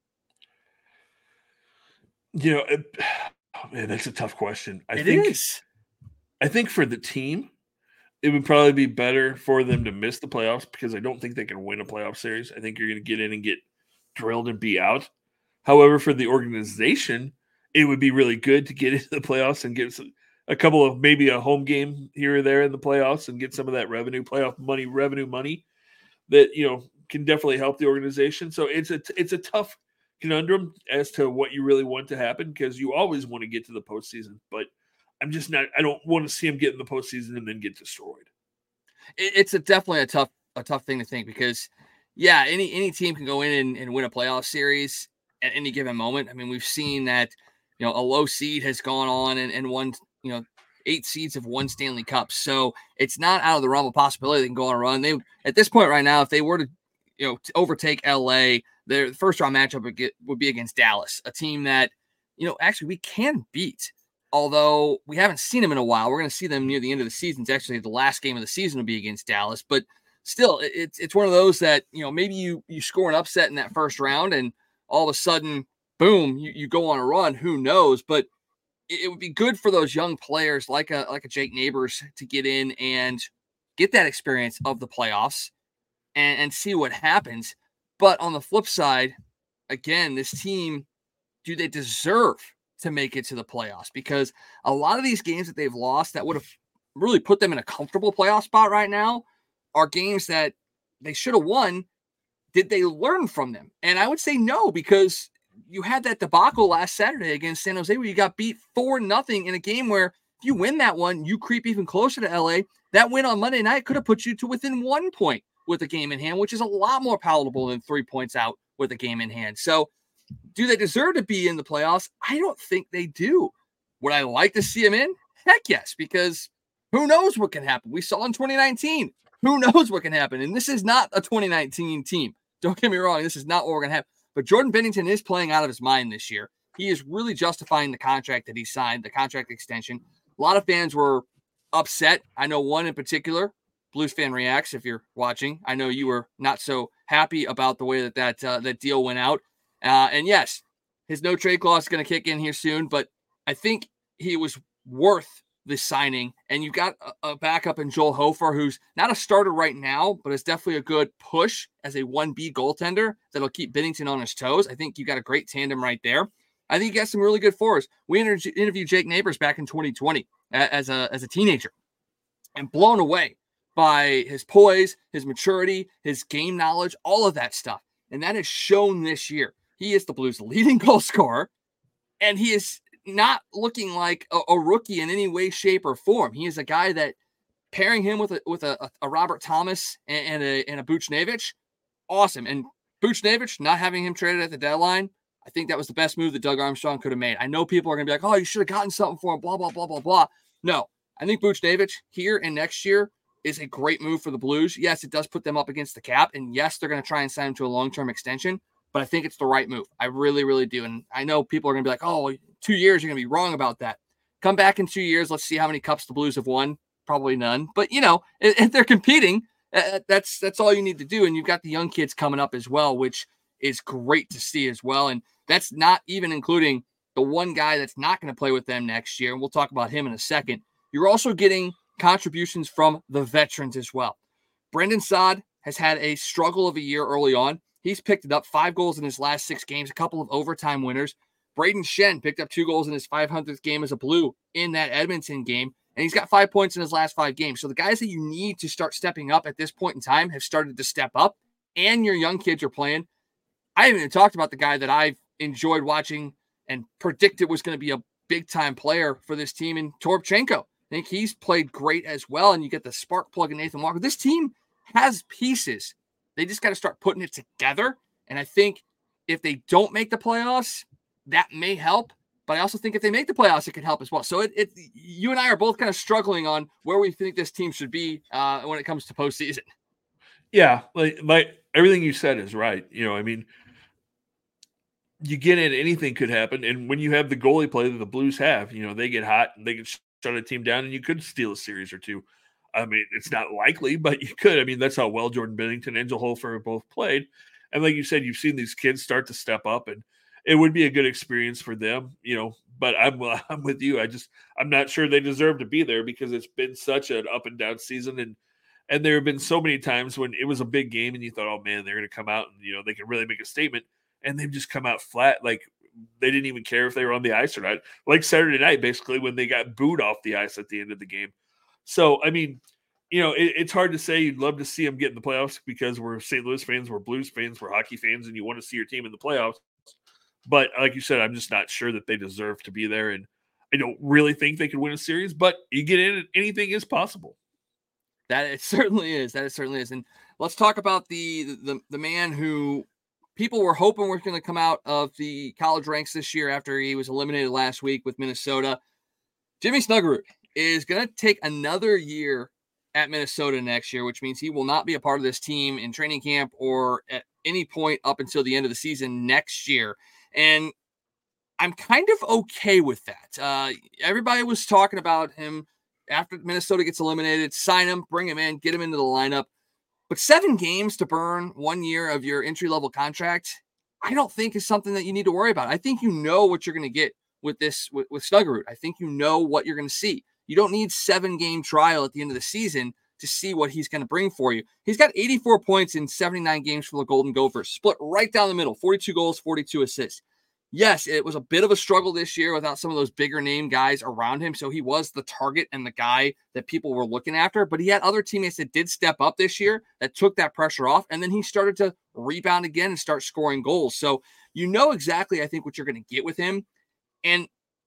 Man, that's a tough question. It is. I think for the team, it would probably be better for them to miss the playoffs because I don't think they can win a playoff series. I think you're going to get in and get drilled and be out. However, for the organization, it would be really good to get into the playoffs and get a couple of maybe a home game here or there in the playoffs and get some of that revenue money that, can definitely help the organization. So it's a tough conundrum as to what you really want to happen because you always want to get to the postseason, but I don't want to see them get in the postseason and then get destroyed. It's definitely a tough thing to think because yeah, any team can go in and win a playoff series at any given moment. I mean, we've seen that, a low seed has gone on and won, 8 seeds have won Stanley Cups. So it's not out of the realm of possibility they can go on a run. They, at this point right now, if they were to, to overtake LA, their first round matchup would be against Dallas, a team that, actually we can beat, although we haven't seen them in a while. We're going to see them near the end of the season. It's actually the last game of the season will be against Dallas, but still it's one of those that, maybe you score an upset in that first round and all of a sudden, boom, you go on a run, who knows? But it would be good for those young players like a Jake Neighbors to get in and get that experience of the playoffs and see what happens. But on the flip side, again, this team, do they deserve to make it to the playoffs? Because a lot of these games that they've lost that would have really put them in a comfortable playoff spot right now are games that they should have won. Did they learn from them? And I would say no, because you had that debacle last Saturday against San Jose where you got beat 4-0 in a game where if you win that one, you creep even closer to LA. That win on Monday night could have put you to within 1 point with a game in hand, which is a lot more palatable than 3 points out with a game in hand. So do they deserve to be in the playoffs? I don't think they do. Would I like to see them in? Heck yes, because who knows what can happen? We saw in 2019. Who knows what can happen? And this is not a 2019 team. Don't get me wrong. This is not what we're going to have. But Jordan Binnington is playing out of his mind this year. He is really justifying the contract that he signed, the contract extension. A lot of fans were upset. I know one in particular, Blues Fan Reacts, if you're watching. I know you were not so happy about the way that deal went out. And yes, his no trade clause is going to kick in here soon, but I think he was worth the signing. And you got a backup in Joel Hofer, who's not a starter right now, but is definitely a good push as a 1B goaltender that'll keep Binnington on his toes. I think you got a great tandem right there. I think you got some really good forwards. We interviewed Jake Neighbors back in 2020 as a teenager and blown away by his poise, his maturity, his game knowledge, all of that stuff. And that is shown this year. He is the Blues' leading goal scorer, and he is not looking like a rookie in any way, shape, or form. He is a guy that pairing him with a Robert Thomas and a Buchnevich, awesome. And Buchnevich, not having him traded at the deadline, I think that was the best move that Doug Armstrong could have made. I know people are going to be like, oh, you should have gotten something for him, blah, blah, blah, blah, blah. No, I think Buchnevich here and next year is a great move for the Blues. Yes, it does put them up against the cap, and yes, they're going to try and sign him to a long-term extension, but I think it's the right move. I really, really do. And I know people are going to be like, oh, 2 years, you're going to be wrong about that. Come back in 2 years. Let's see how many cups the Blues have won. Probably none. But, you know, if they're competing, that's all you need to do. And you've got the young kids coming up as well, which is great to see as well. And that's not even including the one guy that's not going to play with them next year. And we'll talk about him in a second. You're also getting contributions from the veterans as well. Brendan Saad has had a struggle of a year early on. He's picked it up, 5 goals in his last 6 games, a couple of overtime winners. Braden Shen picked up 2 goals in his 500th game as a Blue in that Edmonton game, and he's got 5 points in his last 5 games. So the guys that you need to start stepping up at this point in time have started to step up, and your young kids are playing. I haven't even talked about the guy that I've enjoyed watching and predicted was going to be a big-time player for this team in Toropchenko. I think he's played great as well, and you get the spark plug in Nathan Walker. This team has pieces. They just got to start putting it together, and I think if they don't make the playoffs, that may help, but I also think if they make the playoffs, it can help as well. So you and I are both kind of struggling on where we think this team should be when it comes to postseason. Yeah, like everything you said is right. You know, I mean, you get in, anything could happen, and when you have the goalie play that the Blues have, you know, they get hot and they can shut a team down, and you could steal a series or two. I mean, it's not likely, but you could. I mean, that's how well Jordan Binnington and Joel Hofer have both played. And like you said, you've seen these kids start to step up, and it would be a good experience for them, you know, but I'm with you. I'm not sure they deserve to be there because it's been such an up and down season. And there have been so many times when it was a big game and you thought, oh man, they're going to come out and, you know, they can really make a statement, and they've just come out flat. Like they didn't even care if they were on the ice or not. Like Saturday night, basically, when they got booed off the ice at the end of the game. So, I mean, you know, it's hard to say you'd love to see them get in the playoffs because we're St. Louis fans, we're Blues fans, we're hockey fans, and you want to see your team in the playoffs. But like you said, I'm just not sure that they deserve to be there. And I don't really think they could win a series, but you get in, anything is possible. That it certainly is. That it certainly is. And let's talk about the man who people were hoping was going to come out of the college ranks this year after he was eliminated last week with Minnesota. Jimmy Snuggerud is going to take another year at Minnesota next year, which means he will not be a part of this team in training camp or at any point up until the end of the season next year. And I'm kind of okay with that. Everybody was talking about him after Minnesota gets eliminated, sign him, bring him in, get him into the lineup. But 7 games to burn 1 year of your entry-level contract, I don't think is something that you need to worry about. I think you know what you're going to get with Snuggerud. I think you know what you're going to see. You don't need 7-game trial at the end of the season to see what he's going to bring for you. He's got 84 points in 79 games for the Golden Gophers, split right down the middle, 42 goals, 42 assists. Yes, it was a bit of a struggle this year without some of those bigger name guys around him. So he was the target and the guy that people were looking after, but he had other teammates that did step up this year that took that pressure off. And then he started to rebound again and start scoring goals. So you know exactly, I think, what you're going to get with him. And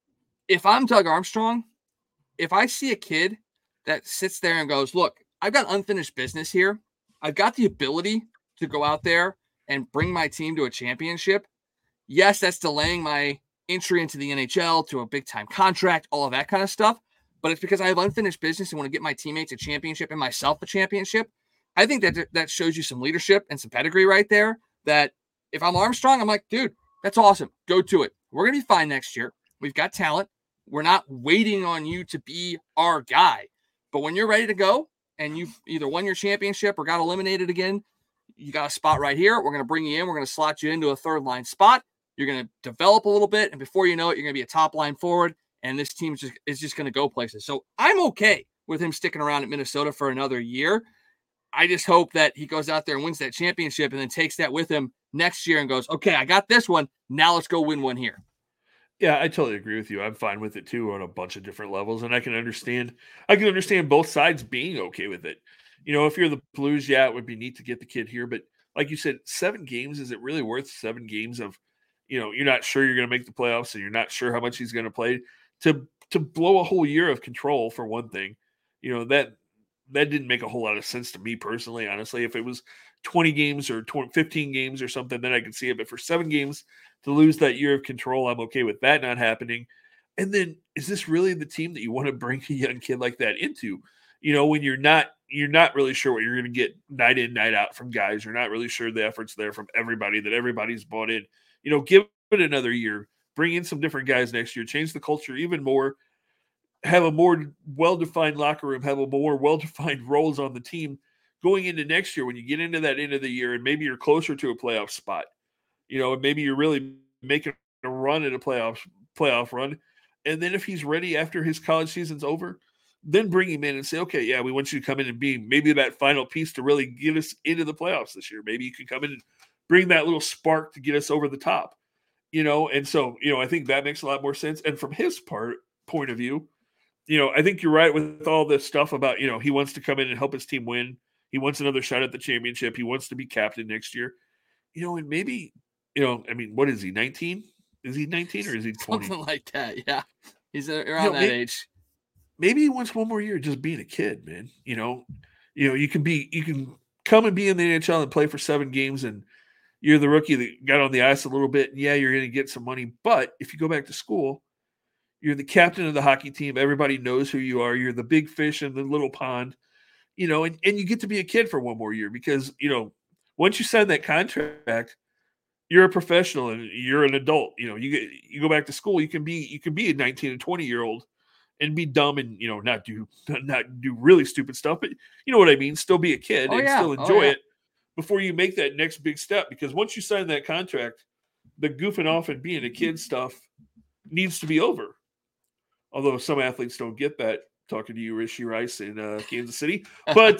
if I'm Doug Armstrong, if I see a kid that sits there and goes, look, I've got unfinished business here. I've got the ability to go out there and bring my team to a championship. Yes, that's delaying my entry into the NHL to a big-time contract, all of that kind of stuff. But it's because I have unfinished business and want to get my teammates a championship and myself a championship. I think that shows you some leadership and some pedigree right there, that if I'm Armstrong, I'm like, dude, that's awesome. Go to it. We're going to be fine next year. We've got talent. We're not waiting on you to be our guy. But when you're ready to go and you've either won your championship or got eliminated again, you got a spot right here. We're going to bring you in. We're going to slot you into a third-line spot. You're going to develop a little bit, and before you know it, you're going to be a top-line forward, and this team is just going to go places. So I'm okay with him sticking around at Minnesota for another year. I just hope that he goes out there and wins that championship and then takes that with him next year and goes, okay, I got this one. Now let's go win one here. Yeah, I totally agree with you. I'm fine with it too on a bunch of different levels, and I can understand both sides being okay with it. You know, if you're the Blues, yeah, it would be neat to get the kid here, but like you said, 7 games, is it really worth 7 games of, you know, you're not sure you're going to make the playoffs and you're not sure how much he's going to play to blow a whole year of control for one thing. You know, that didn't make a whole lot of sense to me personally, honestly. If it was 20 games or 15 games or something, then I could see it. But for 7 games to lose that year of control, I'm okay with that not happening. And then, is this really the team that you want to bring a young kid like that into? You know, when you're not really sure what you're going to get night in, night out from guys. You're not really sure the effort's there from everybody, that everybody's bought in. You know, give it another year, bring in some different guys next year, change the culture even more, have a more well-defined locker room, have a more well-defined roles on the team going into next year when you get into that end of the year and maybe you're closer to a playoff spot, you know, and maybe you're really making a run at a playoff run. And then if he's ready after his college season's over, then bring him in and say, okay, yeah, we want you to come in and be maybe that final piece to really get us into the playoffs this year. Maybe you can come in and bring that little spark to get us over the top, you know? And so, you know, I think that makes a lot more sense. And from his point of view, you know, I think you're right with all this stuff about, you know, he wants to come in and help his team win. He wants another shot at the championship. He wants to be captain next year, you know, and maybe, you know, I mean, what is he, 19? Is he 19 or is he 20? Something like that. Yeah. He's around that age. Maybe he wants one more year just being a kid, man. You know, you can come and be in the NHL and play for 7 games and you're the rookie that got on the ice a little bit. And yeah, you're going to get some money. But if you go back to school, you're the captain of the hockey team. Everybody knows who you are. You're the big fish in the little pond, you know, and you get to be a kid for one more year because, you know, once you sign that contract, you're a professional and you're an adult. You know, you go back to school, you can be a 19 and 20-year-old and be dumb and, you know, not do really stupid stuff, but you know what I mean? Still be a kid still enjoy it before you make that next big step. Because once you sign that contract, the goofing off and being a kid stuff needs to be over. Although some athletes don't get that, talking to you, Rishi Rice in Kansas City. But,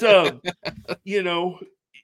you know,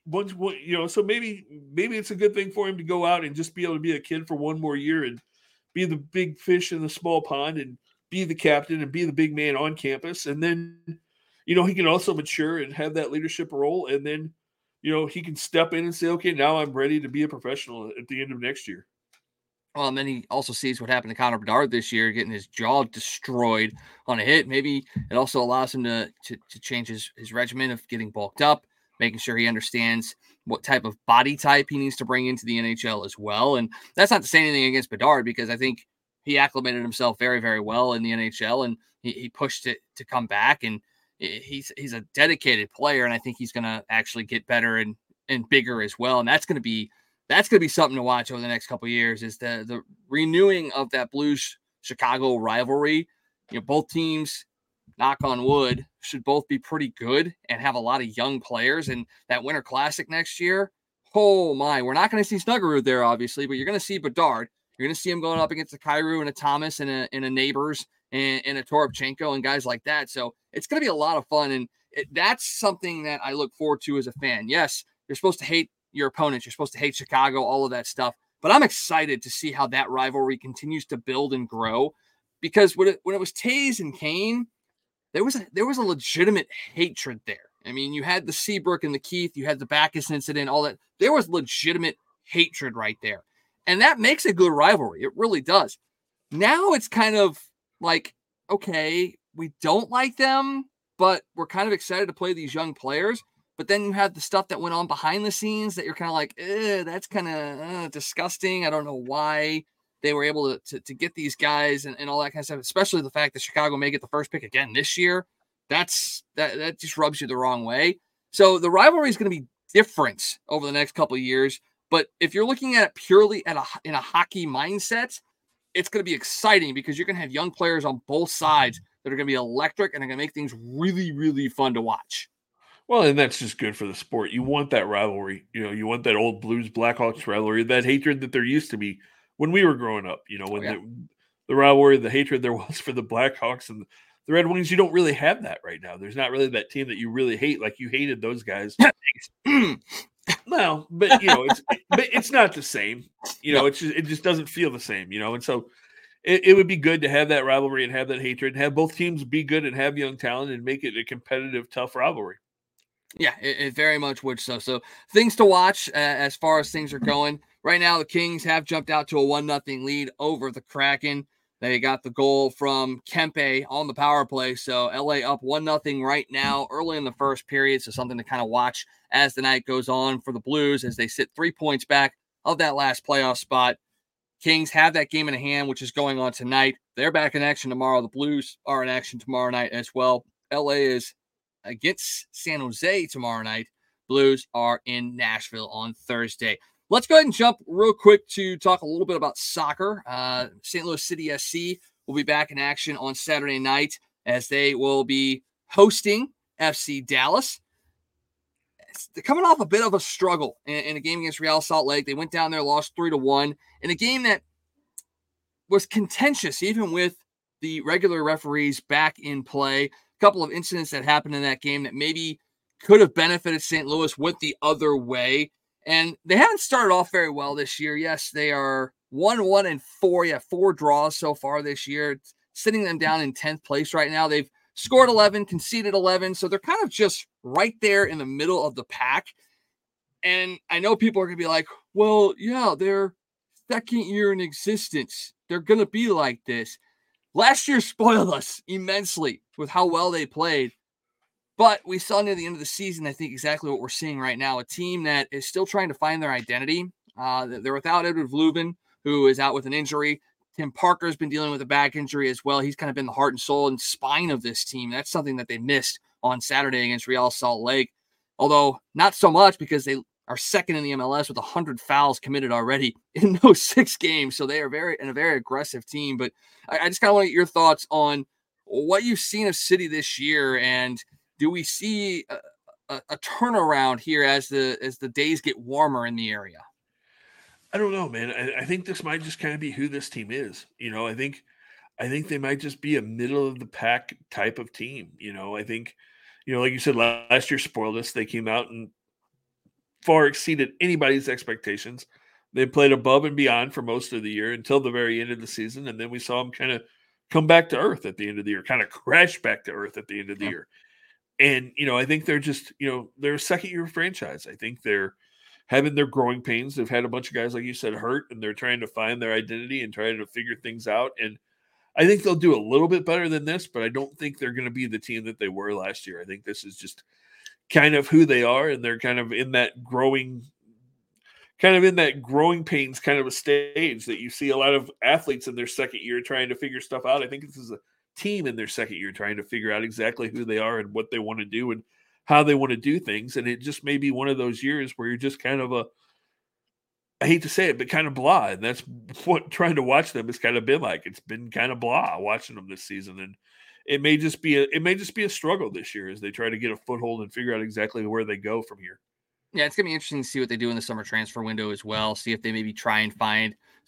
so maybe it's a good thing for him to go out and just be able to be a kid for one more year and be the big fish in the small pond and be the captain and be the big man on campus. And then, you know, he can also mature and have that leadership role. And then, you know, he can step in and say, okay, now I'm ready to be a professional at the end of next year. Well, and then he also sees what happened to Connor Bedard this year, getting his jaw destroyed on a hit. Maybe it also allows him to change his regimen of getting bulked up, making sure he understands what type of body type he needs to bring into the NHL as well. And that's not to say anything against Bedard, because I think he acclimated himself very, very well in the NHL, and he pushed it to come back. And he's a dedicated player, and I think he's going to actually get better and bigger as well. And that's going to be something to watch over the next couple of years, is the renewing of that Blues Chicago rivalry. You know, both teams, knock on wood, should both be pretty good and have a lot of young players. And that Winter Classic next year, oh my, we're not going to see Snuggerud there, obviously, but you're going to see Bedard. You're going to see him going up against a Kyrou and a Thomas and a Neighbors and a Toropchenko and guys like that. So it's going to be a lot of fun. And that's something that I look forward to as a fan. Yes, you're supposed to hate your opponents. You're supposed to hate Chicago, all of that stuff. But I'm excited to see how that rivalry continues to build and grow, because when it was Tays and Kane, there was a legitimate hatred there. I mean, you had the Seabrook and the Keith, you had the Backus incident, all that. There was legitimate hatred right there. And that makes a good rivalry. It really does. Now it's kind of like, okay, we don't like them, but we're kind of excited to play these young players. But then you have the stuff that went on behind the scenes that you're kind of like, that's kind of disgusting. I don't know why they were able to get these guys and all that kind of stuff, especially the fact that Chicago may get the first pick again this year. That just rubs you the wrong way. So the rivalry is going to be different over the next couple of years. But if you're looking at it purely in a hockey mindset, it's going to be exciting because you're going to have young players on both sides that are going to be electric and are going to make things really, really fun to watch. Well, and that's just good for the sport. You want that rivalry. You want that old Blues Blackhawks rivalry, that hatred that there used to be when we were growing up. When the rivalry, the hatred there was for the Blackhawks and the Red Wings. You don't really have that right now. There's not really that team that you really hate, like you hated those guys. No, but it's not the same. It just doesn't feel the same. And so it would be good to have that rivalry and have that hatred, and have both teams be good and have young talent and make it a competitive, tough rivalry. Yeah, it very much would so. So things to watch as far as things are going. Right now, the Kings have jumped out to a 1-0 lead over the Kraken. They got the goal from Kempe on the power play. So LA up 1-0 right now, early in the first period. So something to kind of watch as the night goes on for the Blues as they sit 3 points back of that last playoff spot. Kings have that game in hand, which is going on tonight. They're back in action tomorrow. The Blues are in action tomorrow night as well. LA is against San Jose tomorrow night. Blues are in Nashville on Thursday. Let's go ahead and jump real quick to talk a little bit about soccer. St. Louis City SC will be back in action on Saturday night as they will be hosting FC Dallas. They're coming off a bit of a struggle in a game against Real Salt Lake. They went down there, lost 3-1 in a game that was contentious, even with the regular referees back in play. Couple of incidents that happened in that game that maybe could have benefited St. Louis, went the other way. And they haven't started off very well this year. Yes, they are 1-1-4. Yeah, 4 draws so far this year. It's sitting them down in 10th place right now. They've scored 11, conceded 11. So they're kind of just right there in the middle of the pack. And I know people are going to be like, well, yeah, they're second year in existence. They're going to be like this. Last year spoiled us immensely with how well they played. But we saw near the end of the season, I think, exactly what we're seeing right now. A team that is still trying to find their identity. They're without Edward Vlubin, who is out with an injury. Tim Parker's been dealing with a back injury as well. He's kind of been the heart and soul and spine of this team. That's something that they missed on Saturday against Real Salt Lake. Although not so much because they are second in the MLS with 100 fouls committed already in those 6 games. So they are a very aggressive team. But I just kind of want to get your thoughts on what you've seen of City this year, and do we see a turnaround here as the days get warmer in the area? I don't know, man. I think this might just kind of be who this team is. I think they might just be a middle of the pack type of team. I think, like you said, last year spoiled us. They came out and far exceeded anybody's expectations. They played above and beyond for most of the year until the very end of the season. And then we saw them kind of come back to earth at the end of the year, kind of crash back to earth at the end of the year. And, I think they're just, they're a second-year franchise. I think they're having their growing pains. They've had a bunch of guys, like you said, hurt, and they're trying to find their identity and trying to figure things out. And I think they'll do a little bit better than this, but I don't think they're going to be the team that they were last year. I think this is just kind of who they are, and they're kind of in that growing pains kind of a stage that you see a lot of athletes in their second year trying to figure stuff out. I think this is a team in their second year trying to figure out exactly who they are and what they want to do and how they want to do things. And it just may be one of those years where you're just kind of I hate to say it, but kind of blah. And that's what trying to watch them has kind of been like. It's been kind of blah watching them this season. And it may just be a struggle this year as they try to get a foothold and figure out exactly where they go from here. Yeah, it's going to be interesting to see what they do in the summer transfer window as well. See if they maybe try and find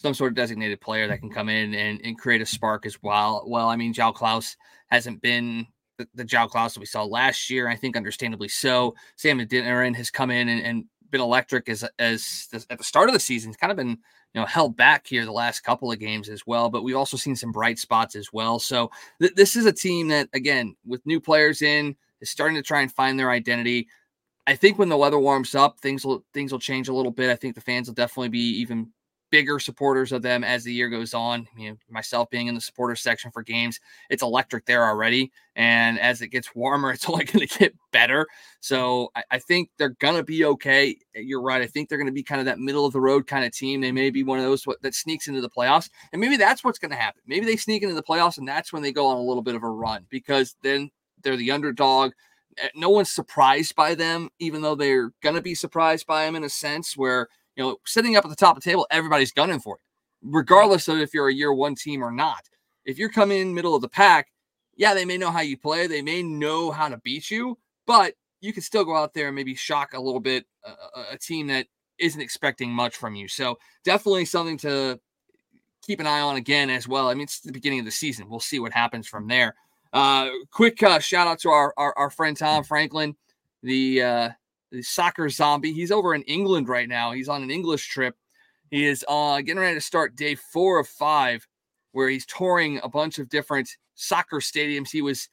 some sort of designated player that can come in and create a spark as well. Well, I mean, João Klaus hasn't been the João Klaus that we saw last year. I think understandably so. Sam Adeniran has come in and been electric as at the start of the season. It's kind of been held back here the last couple of games as well, but we've also seen some bright spots as well. So this is a team that, again, with new players in, is starting to try and find their identity. I think when the weather warms up, things will change a little bit. I think the fans will definitely be even bigger supporters of them as the year goes on. Myself being in the supporter section for games, it's electric there already. And as it gets warmer, it's only going to get better. So I think they're going to be okay. You're right. I think they're going to be kind of that middle of the road kind of team. They may be one of those that sneaks into the playoffs. And maybe that's what's going to happen. Maybe they sneak into the playoffs and that's when they go on a little bit of a run, because then they're the underdog. No one's surprised by them, even though they're going to be surprised by them in a sense where, sitting up at the top of the table, everybody's gunning for it, regardless of if you're a year one team or not. If you're coming in middle of the pack, yeah, they may know how you play. They may know how to beat you, but you can still go out there and maybe shock a little bit a team that isn't expecting much from you. So definitely something to keep an eye on again as well. I mean, it's the beginning of the season. We'll see what happens from there. Quick shout out to our friend Tom Franklin, the soccer zombie. He's over in England right now. He's on an English trip. He is getting ready to start day 4 of 5, where he's touring a bunch of different soccer stadiums. He was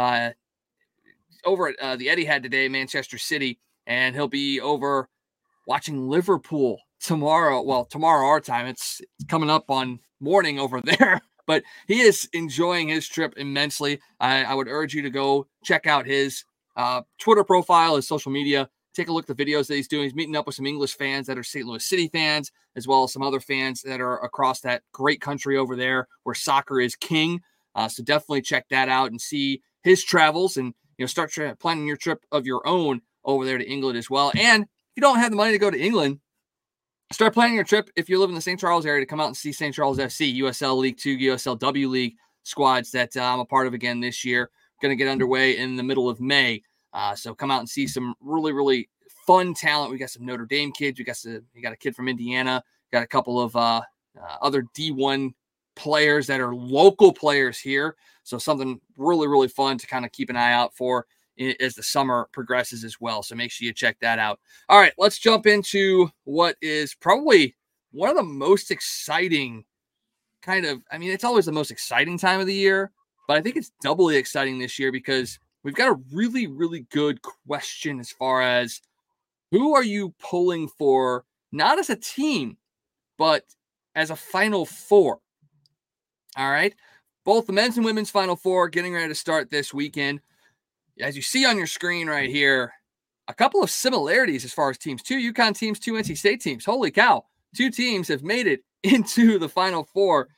over at the Etihad today, Manchester City, and he'll be over watching Liverpool tomorrow. Well, tomorrow our time. It's coming up on morning over there. But he is enjoying his trip immensely. I would urge you to go check out his Twitter profile, his social media. Take a look at the videos that he's doing. He's meeting up with some English fans that are St. Louis City fans, as well as some other fans that are across that great country over there where soccer is king. So definitely check that out and see his travels, and start planning your trip of your own over there to England as well. And if you don't have the money to go to England, start planning your trip if you live in the St. Charles area to come out and see St. Charles FC, USL League 2, USLW League squads that I'm a part of again this year. Going to get underway in the middle of May. So come out and see some really, really fun talent. We got some Notre Dame kids. You got a kid from Indiana. Got a couple of other D1 players that are local players here. So something really, really fun to kind of keep an eye out for as the summer progresses as well. So make sure you check that out. All right, let's jump into what is probably one of the most exciting it's always the most exciting time of the year, but I think it's doubly exciting this year because we've got a really, really good question as far as who are you pulling for, not as a team, but as a Final Four. All right. Both the men's and women's Final Four getting ready to start this weekend. As you see on your screen right here, a couple of similarities as far as teams. 2 UConn teams, 2 NC State teams. Holy cow. 2 teams have made it into the Final Four.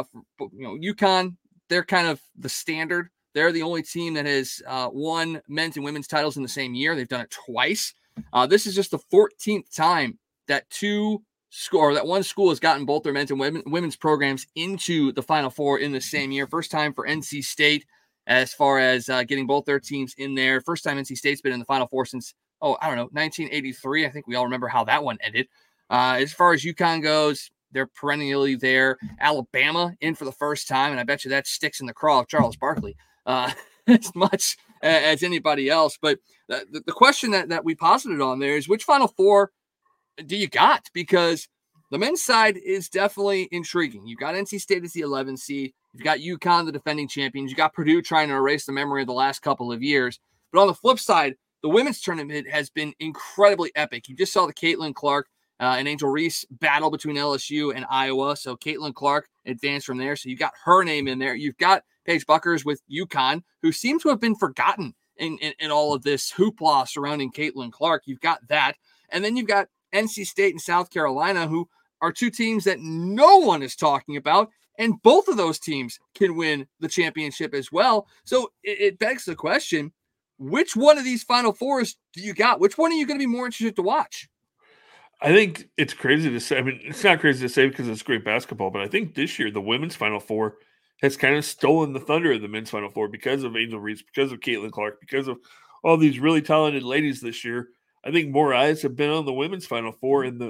UConn, they're kind of the standard. They're the only team that has won men's and women's titles in the same year. They've done it twice. This is just the 14th time that one school has gotten both their men's and women's programs into the Final Four in the same year. First time for NC State as far as getting both their teams in there. First time NC State's been in the Final Four since, 1983. I think we all remember how that one ended. As far as UConn goes, they're perennially there. Alabama in for the first time, and I bet you that sticks in the craw of Charles Barkley as much as anybody else. But the question that we posited on there is, which Final Four do you got? Because the men's side is definitely intriguing. You've got NC State as the 11th seed. You've got UConn, the defending champions. You got Purdue trying to erase the memory of the last couple of years. But on the flip side, the women's tournament has been incredibly epic. You just saw the Caitlin Clark and Angel Reese battle between LSU and Iowa. So Caitlin Clark advanced from there. So you got her name in there. You've got Paige Buckers with UConn, who seems to have been forgotten in all of this hoopla surrounding Caitlin Clark. You've got that. And then you've got NC State and South Carolina, who are 2 teams that no one is talking about. And both of those teams can win the championship as well. So it begs the question, which one of these Final Fours do you got? Which one are you going to be more interested to watch? I think it's crazy to say. I mean, it's not crazy to say because it's great basketball, but I think this year the women's Final Four has kind of stolen the thunder of the men's Final Four because of Angel Reese, because of Caitlin Clark, because of all these really talented ladies this year. I think more eyes have been on the women's Final Four, and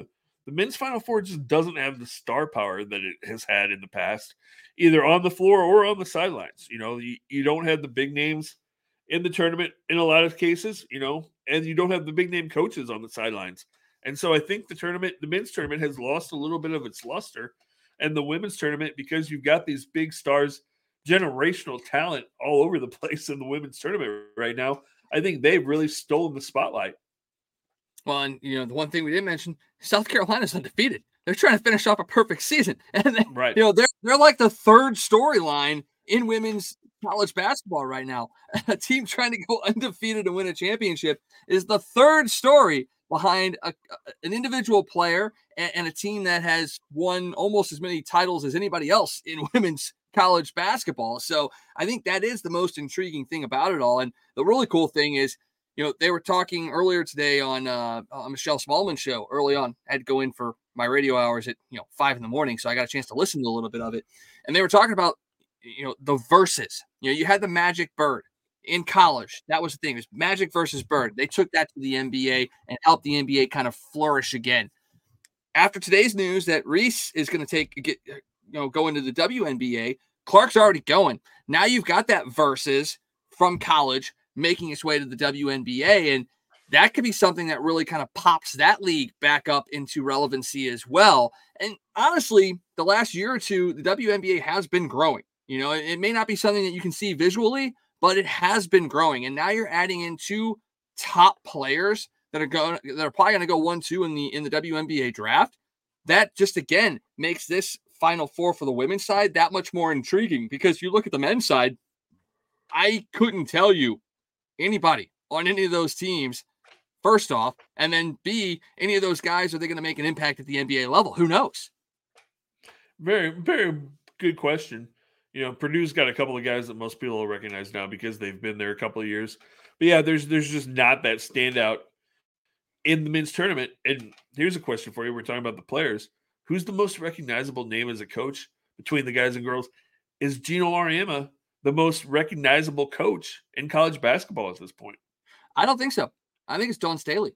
The men's Final Four just doesn't have the star power that it has had in the past, either on the floor or on the sidelines. You don't have the big names in the tournament in a lot of cases, and you don't have the big name coaches on the sidelines. And so I think the men's tournament has lost a little bit of its luster, and the women's tournament, because you've got these big stars, generational talent all over the place in the women's tournament right now, I think they've really stolen the spotlight. Well, and the one thing we didn't mention, South Carolina's undefeated. They're trying to finish off a perfect season, and right. They're like the third storyline in women's college basketball right now. A team trying to go undefeated and win a championship is the third story behind an individual player and a team that has won almost as many titles as anybody else in women's college basketball. So I think that is the most intriguing thing about it all. And the really cool thing is, they were talking earlier today on Michelle Smallman's show early on. I had to go in for my radio hours at 5 a.m, so I got a chance to listen to a little bit of it. And they were talking about the verses. You had the Magic Bird in college. That was the thing. It was Magic versus Bird. They took that to the NBA and helped the NBA kind of flourish again. After today's news that Reese is going to go into the WNBA, Clark's already going. Now you've got that versus from college making its way to the WNBA, and that could be something that really kind of pops that league back up into relevancy as well. And honestly, the last year or two, the WNBA has been growing. It may not be something that you can see visually, but it has been growing. And now you're adding in two top players that are probably going to go 1-2 in the WNBA draft. That just again makes this Final Four for the women's side that much more intriguing, because you look at the men's side, I couldn't tell you anybody on any of those teams, first off, and then B, any of those guys, are they going to make an impact at the NBA level? Who knows? Very, very good question. Purdue's got a couple of guys that most people will recognize now because they've been there a couple of years. But yeah, there's just not that standout in the men's tournament. And here's a question for you. We're talking about the players. Who's the most recognizable name as a coach between the guys and girls? Is Geno Auriemma the most recognizable coach in college basketball at this point? I don't think so. I think it's Dawn Staley.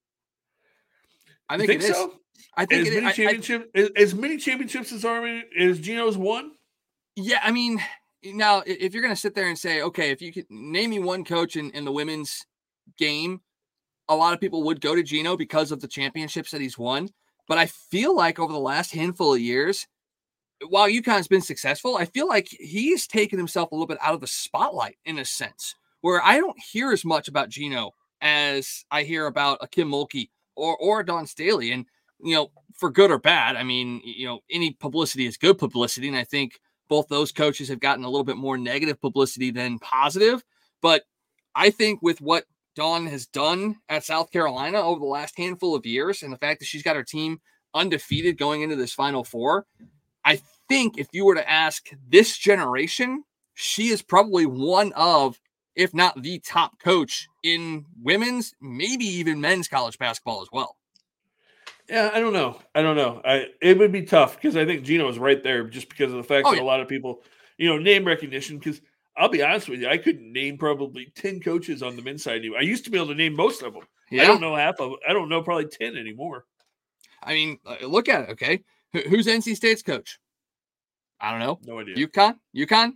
I think it is. So? I think as many championships as Geno's won? Yeah, I mean, now if you're going to sit there and say, okay, if you could name me one coach in the women's game, a lot of people would go to Geno because of the championships that he's won. But I feel like over the last handful of years, while UConn's been successful, I feel like he's taken himself a little bit out of the spotlight in a sense, where I don't hear as much about Geno as I hear about a Kim Mulkey or Dawn Staley. And, for good or bad, I mean, any publicity is good publicity. And I think both those coaches have gotten a little bit more negative publicity than positive. But I think with what Dawn has done at South Carolina over the last handful of years, and the fact that she's got her team undefeated going into this Final Four, I think if you were to ask this generation, she is probably one of, if not the top coach in women's, maybe even men's college basketball as well. Yeah, I don't know. It would be tough because I think Geno is right there just because of the fact that a lot of people, name recognition. Because I'll be honest with you, I couldn't name probably 10 coaches on the men's side. I used to be able to name most of them. Yeah. I don't know half of them. I don't know probably 10 anymore. I mean, look at it, okay? Who's NC State's coach? I don't know. No idea. UConn?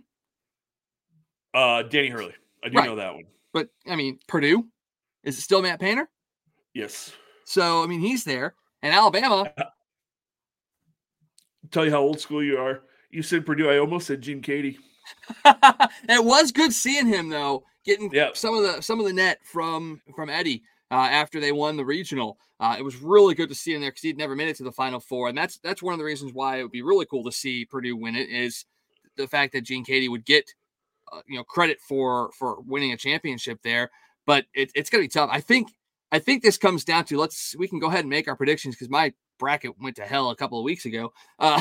Danny Hurley. I do know that one. But, I mean, Purdue? Is it still Matt Painter? Yes. So, I mean, he's there. And Alabama. Tell you how old school you are. You said Purdue. I almost said Gene Katie. It was good seeing him, though, getting some of the net from Eddie after they won the regional. It was really good to see him there because he'd never made it to the Final Four. And that's one of the reasons why it would be really cool to see Purdue win it, is the fact that Gene Katie would get credit for winning a championship there. But it's going to be tough. I think this comes down to, we can go ahead and make our predictions because my bracket went to hell a couple of weeks ago.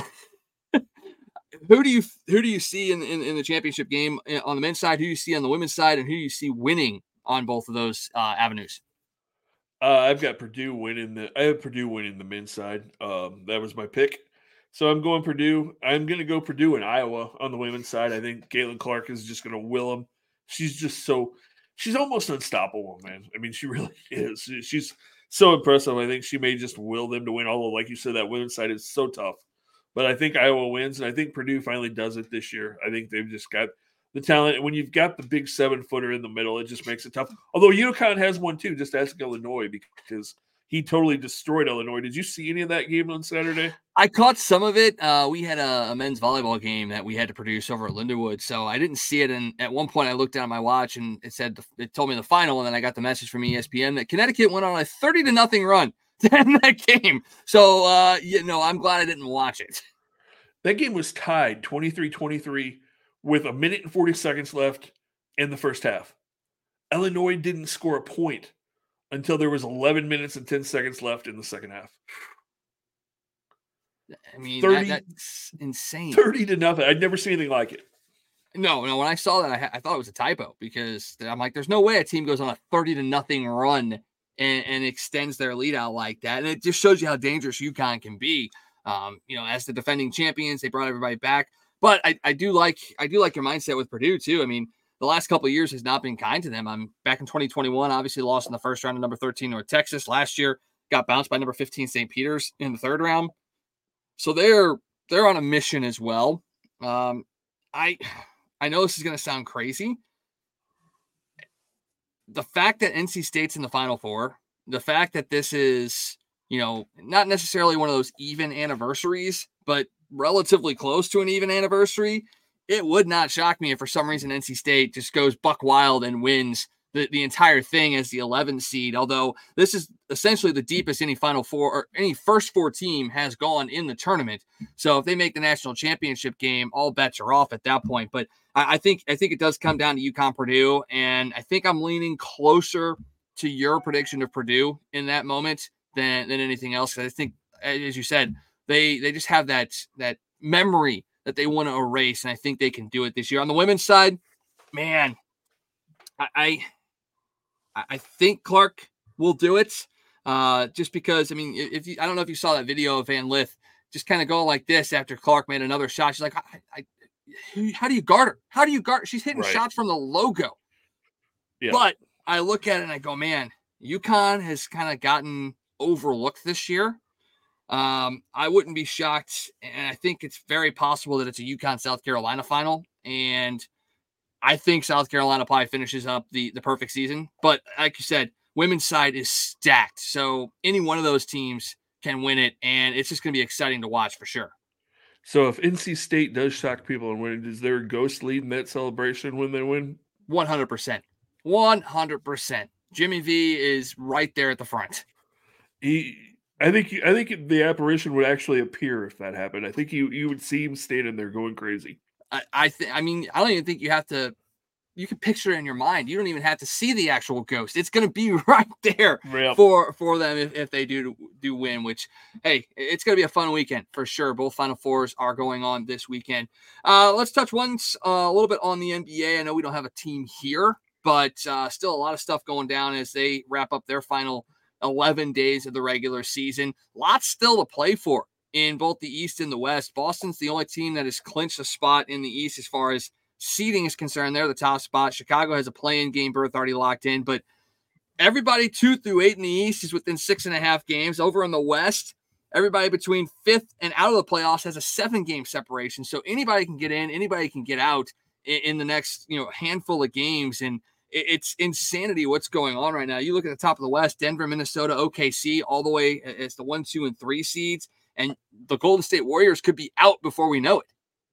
Who do you see in the championship game on the men's side? Who do you see on the women's side, and who do you see winning on both of those avenues? I've got Purdue winning. I have Purdue winning the men's side. That was my pick, so I'm going Purdue. I'm going to go Purdue and Iowa on the women's side. I think Caitlin Clark is just going to will them. She's almost unstoppable, man. I mean, she really is. so impressive. I think she may just will them to win, although, like you said, that women's side is so tough. But I think Iowa wins, and I think Purdue finally does it this year. I think they've just got the talent. And when you've got the big 7-footer in the middle, it just makes it tough. Although UConn has one too, just ask Illinois, because he totally destroyed Illinois. Did you see any of that game on Saturday? I caught some of it. We had a men's volleyball game that we had to produce over at Lindenwood, so I didn't see it. And at one point, I looked down at my watch, and it told me the final. And then I got the message from ESPN that Connecticut went on a 30-0 run to end that game. So, I'm glad I didn't watch it. That game was tied 23-23 with 1 minute and 40 seconds left in the first half. Illinois didn't score a point until there was 11 minutes and 10 seconds left in the second half. I mean, that's insane. 30-0. I'd never seen anything like it. No. When I saw that, I thought it was a typo, because I'm like, there's no way a team goes on a 30-0 run and extends their lead out like that. And it just shows you how dangerous UConn can be. As the defending champions, they brought everybody back. But I do like your mindset with Purdue too. I mean, the last couple of years has not been kind to them. I'm back in 2021, obviously lost in the first round to number 13 North Texas. Last year, got bounced by number 15 St. Peter's in the third round. So they're on a mission as well. I know this is going to sound crazy. The fact that NC State's in the Final Four, the fact that this is, not necessarily one of those even anniversaries, but relatively close to an even anniversary, it would not shock me if for some reason NC State just goes buck wild and wins the entire thing as the 11th seed. Although this is essentially the deepest any Final Four or any first four team has gone in the tournament. So if they make the national championship game, all bets are off at that point. But I think it does come down to UConn Purdue, and I think I'm leaning closer to your prediction of Purdue in that moment than anything else. I think, as you said, they just have that memory that they want to erase, and I think they can do it this year. On the women's side, man, I think Clark will do it, just because, I mean, I don't know if you saw that video of Van Lith just kind of going like this after Clark made another shot. She's like, how do you guard her? How do you guard her? She's hitting shots from the logo. Yeah. But I look at it and I go, man, UConn has kind of gotten overlooked this year. I wouldn't be shocked, and I think it's very possible that it's a UConn South Carolina final, and I think South Carolina probably finishes up the perfect season. But like you said, women's side is stacked, so any one of those teams can win it, and it's just going to be exciting to watch for sure. So if NC State does shock people and win, is there a ghost lead in that celebration when they win? 100%. 100%. Jimmy V is right there at the front. I think the apparition would actually appear if that happened. I think you would see him standing there going crazy. I don't even think you have to. You can picture it in your mind. You don't even have to see the actual ghost. It's going to be right there for them if they do win. Which, hey, it's going to be a fun weekend for sure. Both Final Fours are going on this weekend. Let's touch once a little bit on the NBA. I know we don't have a team here, but still a lot of stuff going down as they wrap up their final 11 days of the regular season. Lots still to play for in both the East and the West. Boston's the only team that has clinched a spot in the East as far as seeding is concerned. They're the top spot. Chicago has a play-in game berth already locked in, but everybody 2 through 8 in the East is within 6.5 games. Over in the West, everybody between 5th and out of the playoffs has a 7-game separation. So anybody can get in, anybody can get out in the next handful of games, and it's insanity what's going on right now. You look at the top of the West: Denver, Minnesota, OKC, all the way as the 1, 2, and 3 seeds, and the Golden State Warriors could be out before we know it.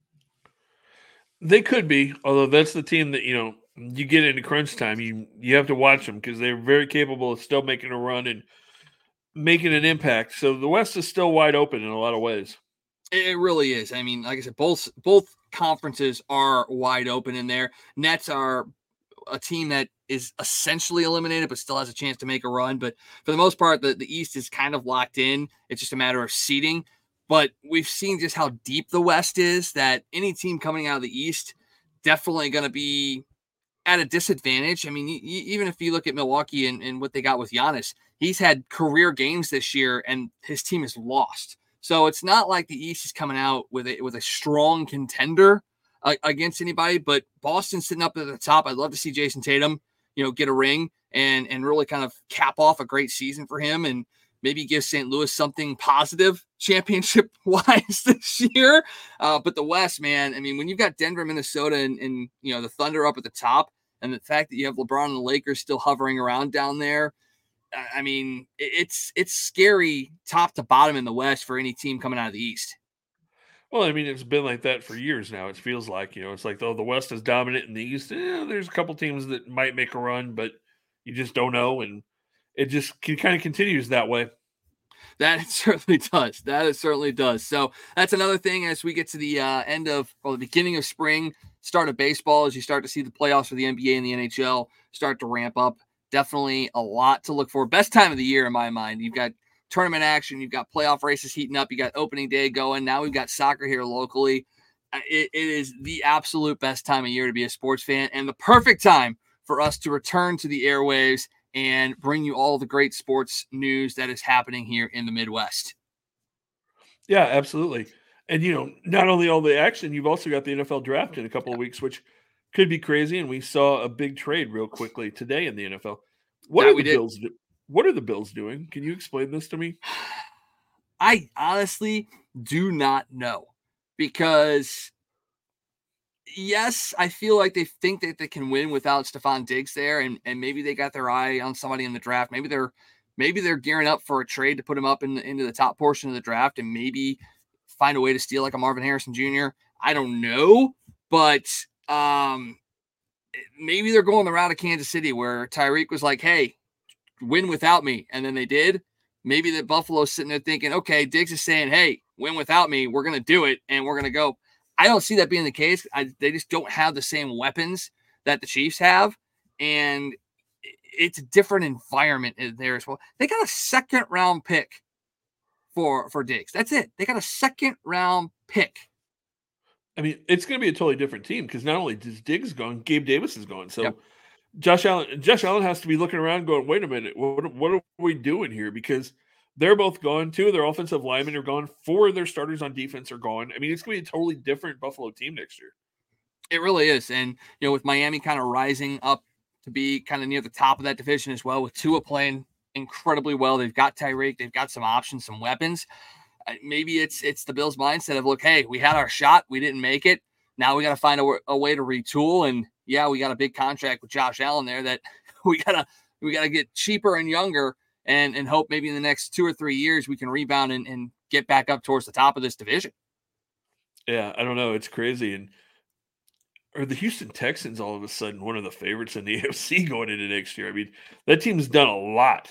They could be, although that's the team that, you get into crunch time. You have to watch them because they're very capable of still making a run and making an impact. So the West is still wide open in a lot of ways. It really is. I mean, like I said, both conferences are wide open in there. Nets are a team that is essentially eliminated, but still has a chance to make a run. But for the most part, the East is kind of locked in. It's just a matter of seeding. But we've seen just how deep the West is, that any team coming out of the East definitely going to be at a disadvantage. I mean, even if you look at Milwaukee and what they got with Giannis, he's had career games this year and his team is lost. So it's not like the East is coming out with a strong contender against anybody, but Boston's sitting up at the top. I'd love to see Jason Tatum, get a ring and really kind of cap off a great season for him and maybe give St. Louis something positive championship-wise this year. But the West, man, I mean, when you've got Denver, Minnesota, and the Thunder up at the top, and the fact that you have LeBron and the Lakers still hovering around down there, I mean, it's scary top to bottom in the West for any team coming out of the East. Well, I mean, it's been like that for years now. It feels like, it's like, the West is dominant in the East. There's a couple teams that might make a run, but you just don't know. And it just kind of continues that way. That it certainly does. That it certainly does. So that's another thing as we get to the the beginning of spring, start of baseball, as you start to see the playoffs for the NBA and the NHL start to ramp up. Definitely a lot to look for. Best time of the year in my mind. You've got tournament action. You've got playoff races heating up. You got opening day going. Now we've got soccer here locally. It is the absolute best time of year to be a sports fan, and the perfect time for us to return to the airwaves and bring you all the great sports news that is happening here in the Midwest. Yeah, absolutely. And, not only all the action, you've also got the NFL draft in a couple of weeks, which could be crazy. And we saw a big trade real quickly today in the NFL. What are the Bills doing? Can you explain this to me? I honestly do not know, because yes, I feel like they think that they can win without Stephon Diggs there, and maybe they got their eye on somebody in the draft. Maybe they're gearing up for a trade to put him up into the top portion of the draft, and maybe find a way to steal like a Marvin Harrison Jr. I don't know, but maybe they're going the route of Kansas City, where Tyreek was like, "Hey, win without me," and then they did. Maybe that Buffalo's sitting there thinking, "Okay, Diggs is saying, hey, win without me. We're going to do it, and we're going to go." I don't see that being the case. They just don't have the same weapons that the Chiefs have, and it's a different environment there as well. They got a second-round pick for Diggs. That's it. They got a second-round pick. I mean, it's going to be a totally different team, because not only is Diggs gone, Gabe Davis is gone. So Yep. Josh Allen has to be looking around going, wait a minute, what are we doing here? Because they're both gone. Two of their offensive linemen are gone. Four of their starters on defense are gone. I mean, it's going to be a totally different Buffalo team next year. It really is. And, with Miami kind of rising up to be kind of near the top of that division as well, with Tua playing incredibly well. They've got Tyreek. They've got some options, some weapons. Maybe it's the Bills' mindset of, look, hey, we had our shot. We didn't make it. Now we got to find a way to retool. And, yeah, we got a big contract with Josh Allen there that we gotta get cheaper and younger and hope maybe in the next 2 or 3 years we can rebound and get back up towards the top of this division. Yeah, I don't know. It's crazy. And are the Houston Texans all of a sudden one of the favorites in the AFC going into next year? I mean, that team's done a lot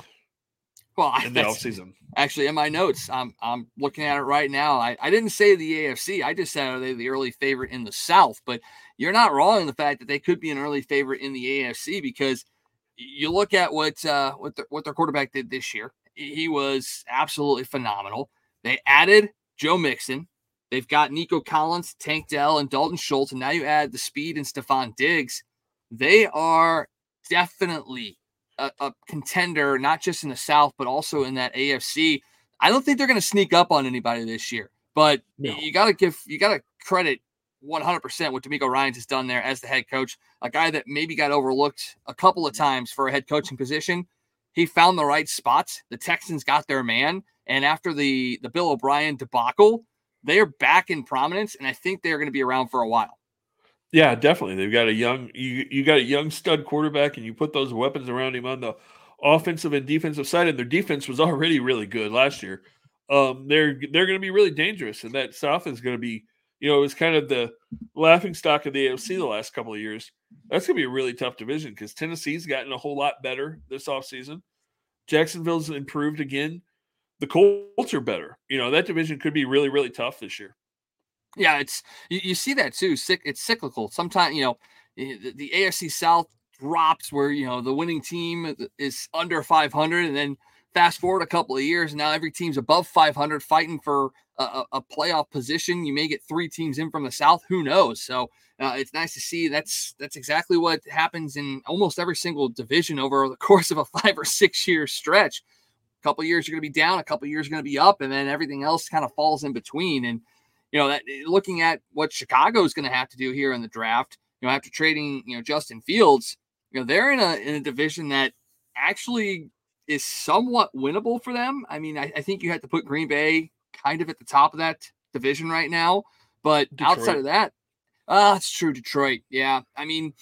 in the offseason. Actually, in my notes, I'm looking at it right now. I didn't say the AFC. I just said, are they the early favorite in the South? But you're not wrong in the fact that they could be an early favorite in the AFC, because you look at what their quarterback did this year. He was absolutely phenomenal. They added Joe Mixon. They've got Nico Collins, Tank Dell, and Dalton Schultz, and now you add the speed and Stephon Diggs. They are definitely a contender, not just in the South, but also in that AFC. I don't think they're going to sneak up on anybody this year, but no. You got to credit 100% what DeMeco Ryans has done there as the head coach, a guy that maybe got overlooked a couple of times for a head coaching position. He found the right spots. The Texans got their man. And after the Bill O'Brien debacle, they are back in prominence. And I think they're going to be around for a while. Yeah, definitely. They've got you got a young stud quarterback, and you put those weapons around him on the offensive and defensive side, and their defense was already really good last year. They're going to be really dangerous, and that South is going to be, it was kind of the laughing stock of the AFC the last couple of years. That's going to be a really tough division, because Tennessee's gotten a whole lot better this offseason. Jacksonville's improved again. The Colts are better. That division could be really, really tough this year. Yeah, you see that too. It's cyclical. Sometimes, the AFC South drops where, the winning team is under 500, and then fast forward a couple of years, and now every team's above 500 fighting for a playoff position. You may get 3 teams in from the South. Who knows? So it's nice to see that's exactly what happens in almost every single division over the course of a 5 or 6 year stretch. A couple of years you're going to be down, a couple of years you're going to be up, and then everything else kind of falls in between. And that looking at what Chicago is going to have to do here in the draft, after trading, Justin Fields, they're in a division that actually is somewhat winnable for them. I mean, I think you have to put Green Bay kind of at the top of that division right now. But outside of that, it's true, Detroit. Yeah. I mean,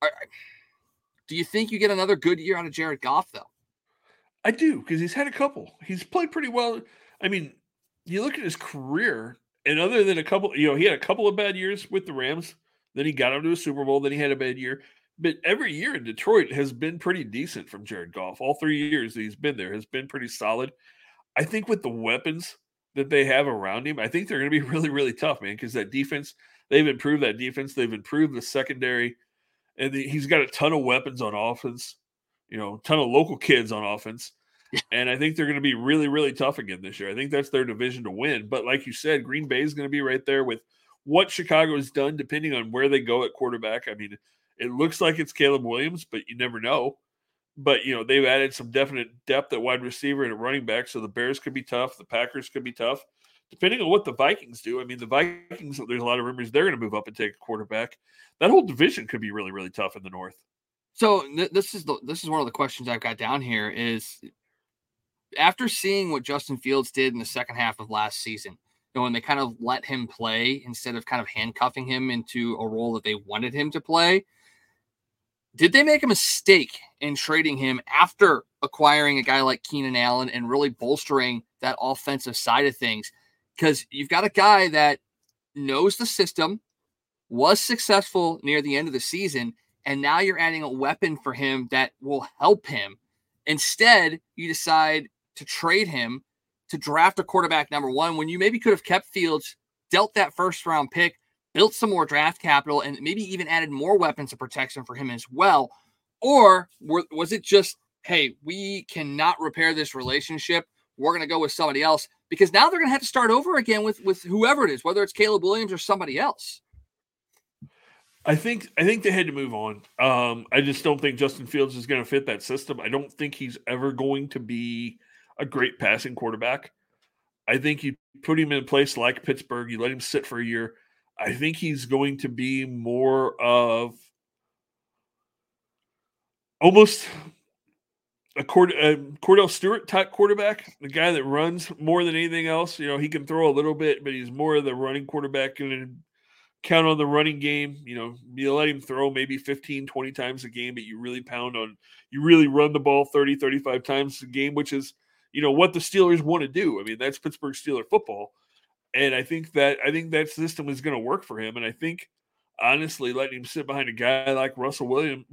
do you think you get another good year out of Jared Goff, though? I do, because he's had a couple. He's played pretty well. I mean, you look at his career, and other than a couple, he had a couple of bad years with the Rams. Then he got him to a Super Bowl. Then he had a bad year. But every year in Detroit has been pretty decent from Jared Goff. All 3 years that he's been there has been pretty solid. I think with the weapons that they have around him, I think they're going to be really, really tough, man, because that defense, they've improved that defense. They've improved the secondary. And he's got a ton of weapons on offense, a ton of local kids on offense. And I think they're going to be really, really tough again this year. I think that's their division to win. But like you said, Green Bay is going to be right there with what Chicago has done, depending on where they go at quarterback. I mean, it looks like it's Caleb Williams, but you never know. But, they've added some definite depth at wide receiver and at running back. So the Bears could be tough. The Packers could be tough. Depending on what the Vikings do. I mean, the Vikings, there's a lot of rumors they're going to move up and take a quarterback. That whole division could be really, really tough in the North. So this is one of the questions I've got down here is, after seeing what Justin Fields did in the second half of last season, when they kind of let him play instead of kind of handcuffing him into a role that they wanted him to play, did they make a mistake in trading him after acquiring a guy like Keenan Allen and really bolstering that offensive side of things? Because you've got a guy that knows the system, was successful near the end of the season, and now you're adding a weapon for him that will help him. Instead, you decide to trade him to draft a quarterback number one when you maybe could have kept Fields, dealt that first round pick, built some more draft capital, and maybe even added more weapons of protection for him as well. Or was it just, hey, we cannot repair this relationship, we're going to go with somebody else? Because now they're going to have to start over again with whoever it is, whether it's Caleb Williams or somebody else. I think they had to move on. I just don't think Justin Fields is going to fit that system. I don't think he's ever going to be a great passing quarterback. I think you put him in a place like Pittsburgh, you let him sit for a year. I think he's going to be more of almost a Cordell Stewart type quarterback, the guy that runs more than anything else. He can throw a little bit, but he's more of the running quarterback and count on the running game. You let him throw maybe 15, 20 times a game, but you really run the ball 30, 35 times a game, which is, what the Steelers want to do. I mean, that's Pittsburgh Steeler football. And I think that system is going to work for him. And I think, honestly, letting him sit behind a guy like Russell Wilson,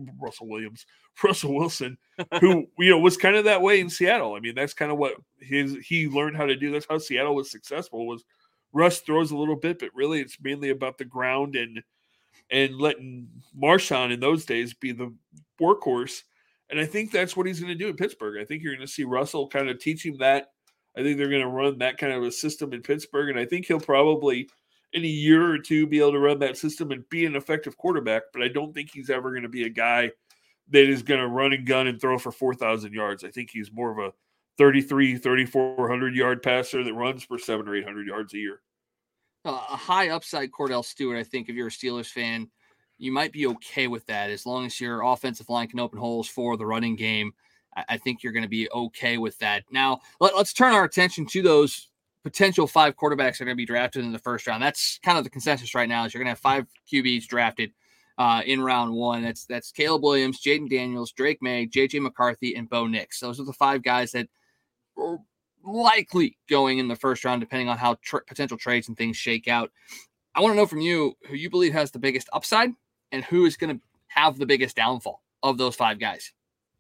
who, was kind of that way in Seattle. I mean, that's kind of what he learned how to do. That's how Seattle was successful, was Russ throws a little bit, but really it's mainly about the ground and letting Marshawn in those days be the workhorse. And I think that's what he's going to do in Pittsburgh. I think you're going to see Russell kind of teach him that. I think they're going to run that kind of a system in Pittsburgh. And I think he'll probably, in a year or two, be able to run that system and be an effective quarterback. But I don't think he's ever going to be a guy that is going to run and gun and throw for 4,000 yards. I think he's more of a 3,400 yard passer that runs for 700 or 800 yards a year. A high upside Cordell Stewart, I think if you're a Steelers fan, you might be okay with that. As long as your offensive line can open holes for the running game, I think you're going to be okay with that. Now, let's turn our attention to those potential 5 quarterbacks that are going to be drafted in the first round. That's kind of the consensus right now, is you're going to have 5 QBs drafted in round 1. That's Caleb Williams, Jaden Daniels, Drake May, JJ McCarthy, and Bo Nix. Those are the 5 guys that are likely going in the first round, depending on how potential trades and things shake out. I want to know from you who you believe has the biggest upside and who is going to have the biggest downfall of those 5 guys.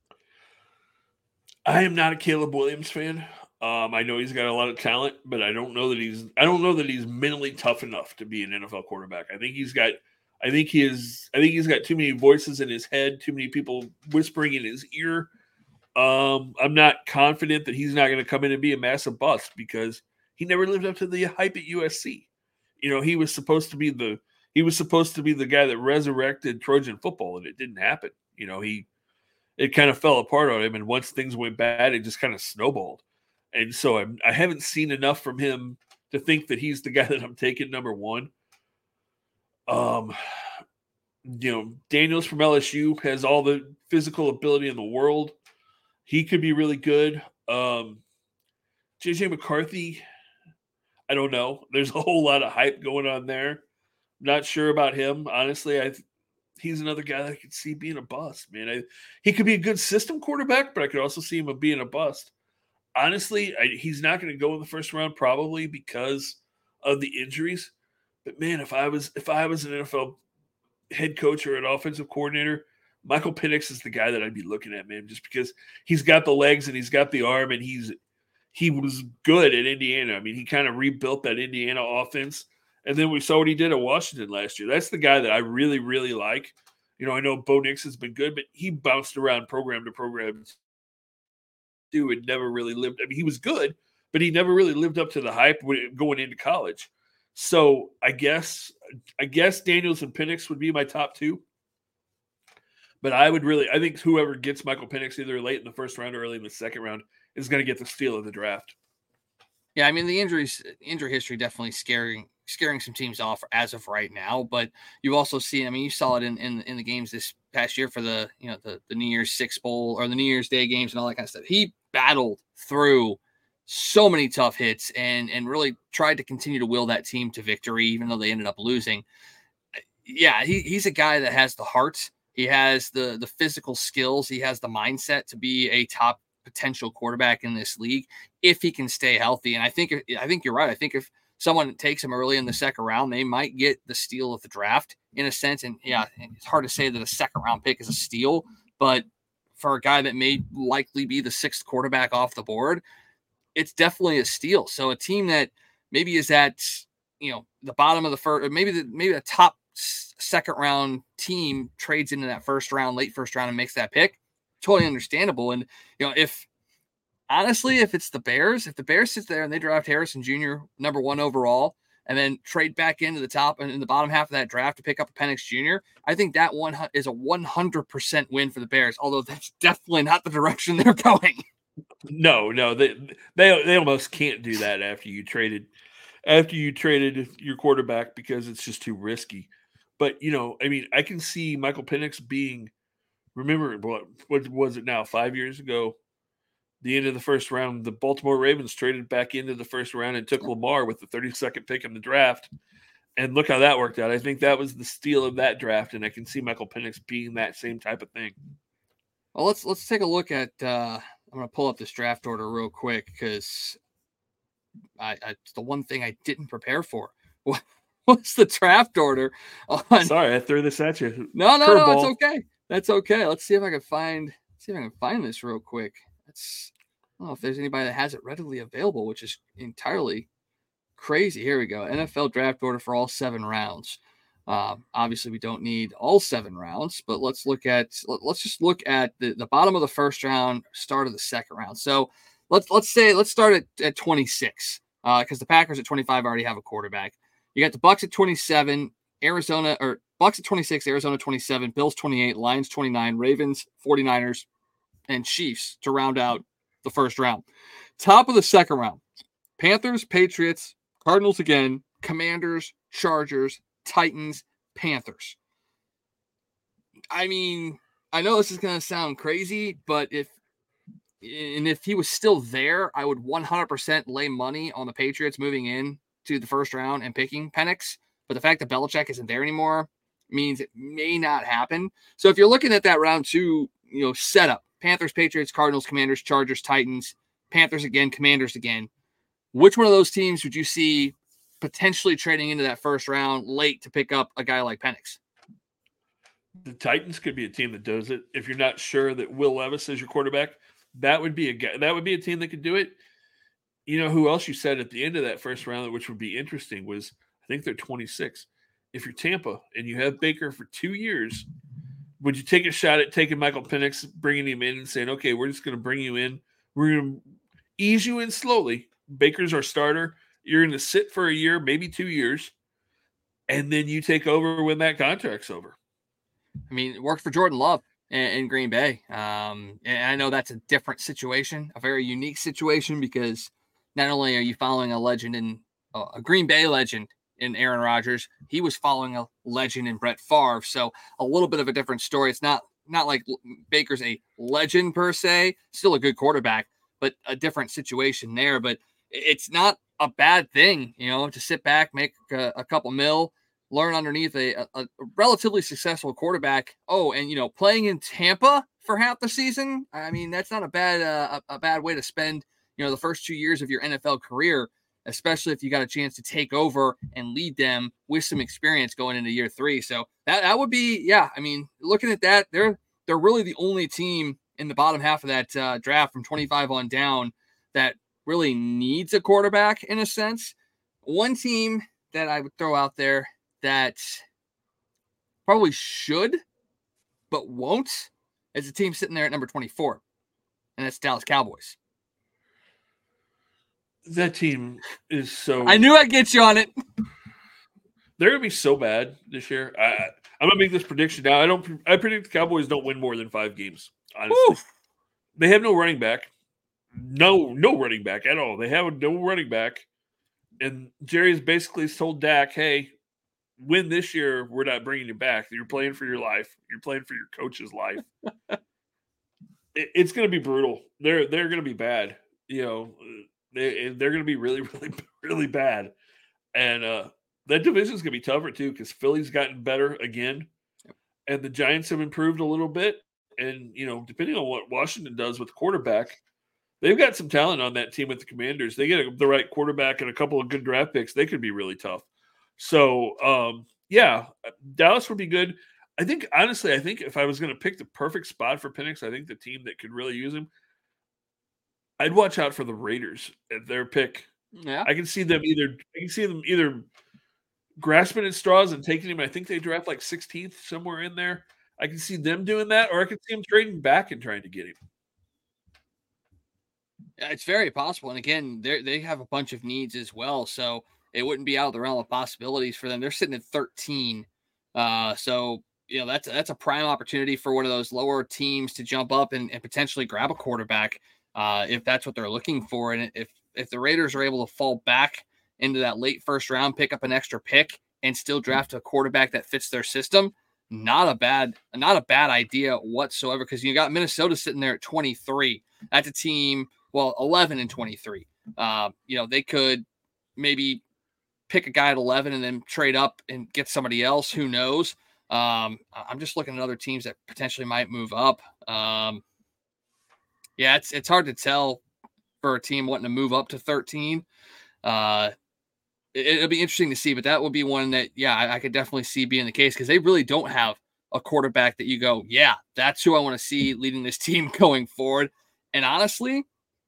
I am not a Caleb Williams fan. I know he's got a lot of talent, but I don't know that he's mentally tough enough to be an NFL quarterback. I think he's got too many voices in his head, too many people whispering in his ear. I'm not confident that he's not going to come in and be a massive bust, because he never lived up to the hype at USC. He was supposed to be the guy that resurrected Trojan football, and it didn't happen. It kind of fell apart on him, and once things went bad, it just kind of snowballed. And so I haven't seen enough from him to think that he's the guy that I'm taking number 1. Daniels from LSU has all the physical ability in the world. He could be really good. JJ McCarthy, I don't know. There's a whole lot of hype going on there. Not sure about him. Honestly, he's another guy that I could see being a bust, man. He could be a good system quarterback, but I could also see him being a bust. Honestly, he's not going to go in the first round probably because of the injuries. But man, if I was an NFL head coach or an offensive coordinator, Michael Penix is the guy that I'd be looking at, man, just because he's got the legs and he's got the arm and he was good at Indiana. I mean, he kind of rebuilt that Indiana offense. And then we saw what he did at Washington last year. That's the guy that I really, really like. You know, I know Bo Nix has been good, but he bounced around program to program too and never really lived. I mean, he was good, but he never really lived up to the hype going into college. So I guess Daniels and Penix would be my top two. But I think whoever gets Michael Penix either late in the first round or early in the second round is going to get the steal of the draft. Yeah, I mean, the injury history definitely scaring some teams off as of right now. But you also see, I mean, you saw it in the games this past year for the New Year's Six Bowl or the New Year's Day games and all that kind of stuff. He battled through so many tough hits and really tried to continue to will that team to victory, even though they ended up losing. Yeah, he's a guy that has the heart. He has the physical skills. He has the mindset to be a top potential quarterback in this league if he can stay healthy. And I think you're right. I think if someone takes him early in the second round, they might get the steal of the draft in a sense. And yeah, it's hard to say that a second round pick is a steal, but for a guy that may likely be the sixth quarterback off the board, it's definitely a steal. So a team that maybe is at, the bottom of the first, or maybe the top second round team trades into that late first round and makes that pick, totally understandable. And, if it's the Bears, if the Bears sit there and they draft Harrison Jr. number 1 overall and then trade back into the top and in the bottom half of that draft to pick up a Penix Jr., I think that one is a 100% win for the Bears, although that's definitely not the direction they're going. No, they almost can't do that after you traded your quarterback because it's just too risky. But, I mean, I can see Michael Penix being, remember, what was it now, 5 years ago, the end of the first round, the Baltimore Ravens traded back into the first round and took Lamar with the 32nd pick in the draft. And look how that worked out. I think that was the steal of that draft, and I can see Michael Penix being that same type of thing. Well, let's take a look at I'm going to pull up this draft order real quick because it's the one thing I didn't prepare for. What's the draft order? Sorry, I threw this at you. No, it's okay. That's okay. Let's see if I can find this real quick. I don't know if there's anybody that has it readily available, which is entirely crazy. Here we go. NFL draft order for all 7 rounds. Obviously, we don't need all 7 rounds, but let's just look at the bottom of the first round, start of the second round. So let's start at 26 because the Packers at 25 already have a quarterback. You got the Bucs at 27, Bucs at 26, Arizona 27, Bills 28, Lions 29, Ravens, 49ers, and Chiefs to round out the first round. Top of the second round, Panthers, Patriots, Cardinals again, Commanders, Chargers, Titans, Panthers. I mean, I know this is going to sound crazy, but if he was still there, I would 100% lay money on the Patriots moving in to the first round and picking Penix. But the fact that Belichick isn't there anymore means it may not happen. So if you're looking at that round 2, setup, Panthers, Patriots, Cardinals, Commanders, Chargers, Titans, Panthers again, Commanders again, which one of those teams would you see potentially trading into that first round late to pick up a guy like Penix? The Titans could be a team that does it. If you're not sure that Will Levis is your quarterback, that would be a team that could do it. You know who else you said at the end of that first round, which would be interesting, was I think they're 26. If you're Tampa and you have Baker for 2 years, would you take a shot at taking Michael Penix, bringing him in and saying, okay, we're just going to bring you in. We're going to ease you in slowly. Baker's our starter. You're going to sit for a year, maybe 2 years, and then you take over when that contract's over. I mean, it worked for Jordan Love in Green Bay. And I know that's a different situation, a very unique situation, because not only are you following a legend in a Green Bay legend in Aaron Rodgers, he was following a legend in Brett Favre. So a little bit of a different story. It's not not like Baker's a legend per se, still a good quarterback, but a different situation there. But it's not a bad thing, to sit back, make a couple mil, learn underneath a relatively successful quarterback. Oh, and playing in Tampa for half the season, I mean, that's not a bad way to spend the first 2 years of your NFL career, especially if you got a chance to take over and lead them with some experience going into year 3. So that would be, yeah. I mean, looking at that, they're really the only team in the bottom half of that draft from 25 on down that really needs a quarterback in a sense. One team that I would throw out there that probably should, but won't, is a team sitting there at number 24, and that's Dallas Cowboys. That team is so... I knew I'd get you on it. They're going to be so bad this year. I'm going to make this prediction now. I predict the Cowboys don't win more than 5 games, honestly. Oof. They have no running back. No running back at all. They have no running back. And Jerry's basically told Dak, hey, win this year, we're not bringing you back. You're playing for your life. You're playing for your coach's life. It's going to be brutal. They're going to be bad. They're going to be really, really, really bad. And that division's going to be tougher, too, because Philly's gotten better again. And the Giants have improved a little bit. And, depending on what Washington does with the quarterback, they've got some talent on that team with the Commanders. They get the right quarterback and a couple of good draft picks. They could be really tough. So, Dallas would be good. I think if I was going to pick the perfect spot for Penix, I think the team that could really use him, I'd watch out for the Raiders at their pick. Yeah. I can see them either grasping at straws and taking him. I think they draft like 16th, somewhere in there. I can see them doing that, or I can see them trading back and trying to get him. Yeah, it's very possible. And again, they have a bunch of needs as well. So it wouldn't be out of the realm of possibilities for them. They're sitting at 13. So, that's a prime opportunity for one of those lower teams to jump up and potentially grab a quarterback if that's what they're looking for. And if the Raiders are able to fall back into that late first round, pick up an extra pick, and still draft a quarterback that fits their system, not a bad idea whatsoever, because you got Minnesota sitting there at 23. That's a team, 11 and 23. They could maybe pick a guy at 11 and then trade up and get somebody else. Who knows? I'm just looking at other teams that potentially might move up. It's hard to tell for a team wanting to move up to 13. It'll be interesting to see, but that would be one that, I could definitely see being the case, because they really don't have a quarterback that you go, that's who I want to see leading this team going forward. And honestly,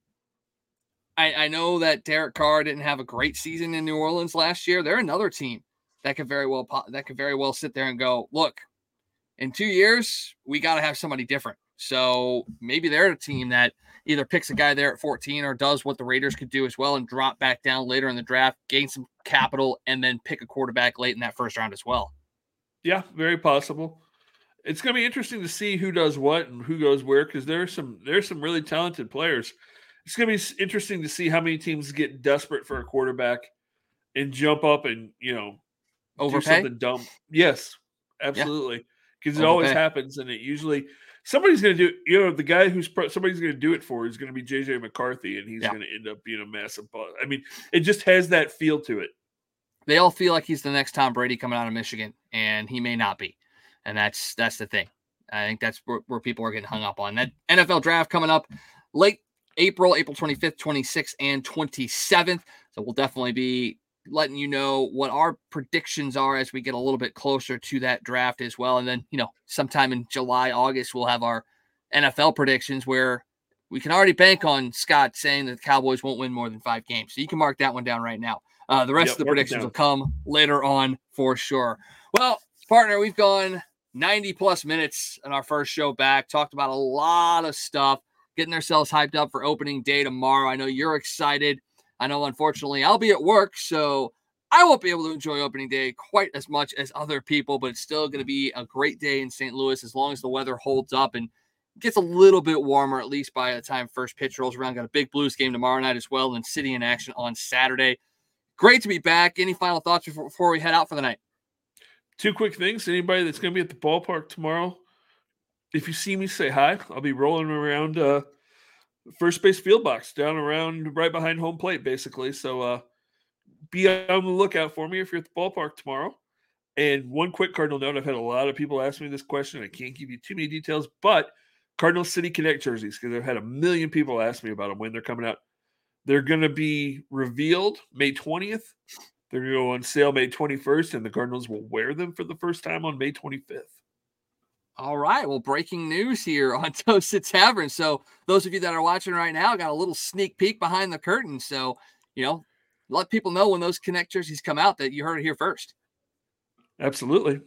I know that Derek Carr didn't have a great season in New Orleans last year. They're another team that could very well sit there and go, look, in 2 years, we got to have somebody different. So maybe they're a team that either picks a guy there at 14 or does what the Raiders could do as well and drop back down later in the draft, gain some capital, and then pick a quarterback late in that first round as well. Yeah, very possible. It's going to be interesting to see who does what and who goes where, because there's some really talented players. It's going to be interesting to see how many teams get desperate for a quarterback and jump up and, overpay? Do something dumb. Yes, absolutely. Because it always happens, and it usually somebody's going to do. The guy somebody's going to do it for is going to be JJ McCarthy, and he's going to end up being a massive bust. I mean, it just has that feel to it. They all feel like he's the next Tom Brady coming out of Michigan, and he may not be. And that's the thing. I think that's where people are getting hung up on. That NFL draft coming up late April 25th, 26th, and 27th. So we'll definitely be letting you know what our predictions are as we get a little bit closer to that draft as well. And then, sometime in July, August, we'll have our NFL predictions where we can already bank on Scott saying that the Cowboys won't win more than 5 games. So you can mark that one down right now. The rest of the predictions will come later on for sure. Well, partner, we've gone 90 plus minutes in our first show back, talked about a lot of stuff, getting ourselves hyped up for opening day tomorrow. I know you're excited. I know, unfortunately, I'll be at work, so I won't be able to enjoy opening day quite as much as other people, but it's still going to be a great day in St. Louis as long as the weather holds up and gets a little bit warmer, at least by the time first pitch rolls around. Got a big Blues game tomorrow night as well, and City in action on Saturday. Great to be back. Any final thoughts before we head out for the night? 2 quick things. Anybody that's going to be at the ballpark tomorrow, if you see me, say hi. I'll be rolling around first base field box down around right behind home plate, basically. So be on the lookout for me if you're at the ballpark tomorrow. And one quick Cardinal note, I've had a lot of people ask me this question. I can't give you too many details, but Cardinal City Connect jerseys, because I've had a million people ask me about them when they're coming out. They're going to be revealed May 20th. They're going to go on sale May 21st, and the Cardinals will wear them for the first time on May 25th. All right. Well, breaking news here on Toasted Tavern. So those of you that are watching right now got a little sneak peek behind the curtain. So, let people know when those Connect jerseys come out that you heard it here first. Absolutely.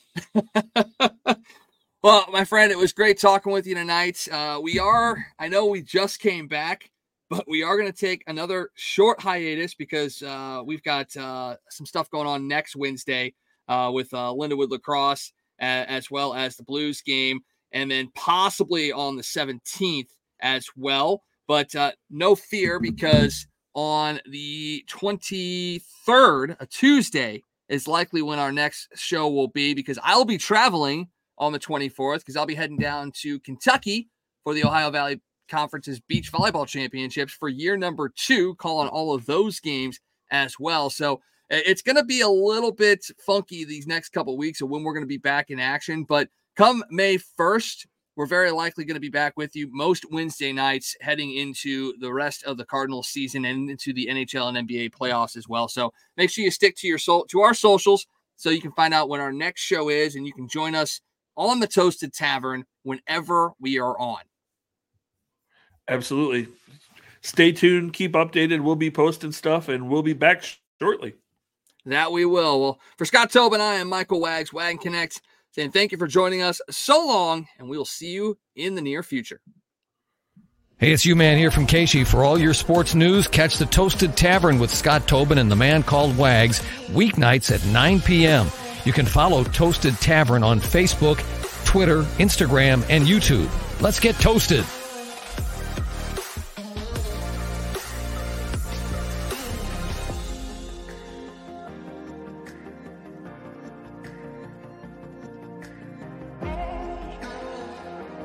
Well, my friend, it was great talking with you tonight. I know we just came back, but we are going to take another short hiatus because we've got some stuff going on next Wednesday with Lindenwood Lacrosse, as well as the Blues game, and then possibly on the 17th as well. But no fear, because on the 23rd, a Tuesday, is likely when our next show will be, because I'll be traveling on the 24th because I'll be heading down to Kentucky for the Ohio Valley Conference's Beach Volleyball Championships for year number 2, calling all of those games as well. So it's going to be a little bit funky these next couple of weeks of when we're going to be back in action. But come May 1st, we're very likely going to be back with you most Wednesday nights heading into the rest of the Cardinals season and into the NHL and NBA playoffs as well. So make sure you stick to our socials so you can find out when our next show is, and you can join us on the Toasted Tavern whenever we are on. Absolutely. Stay tuned. Keep updated. We'll be posting stuff, and we'll be back shortly. That we will. Well, for Scott Tobin, I am Michael Wags, Wagon Connect, saying thank you for joining us so long, and we will see you in the near future. Hey, it's U-Man here from Casey. For all your sports news, catch the Toasted Tavern with Scott Tobin and the Man Called Wags weeknights at 9 p.m. You can follow Toasted Tavern on Facebook, Twitter, Instagram, and YouTube. Let's get toasted.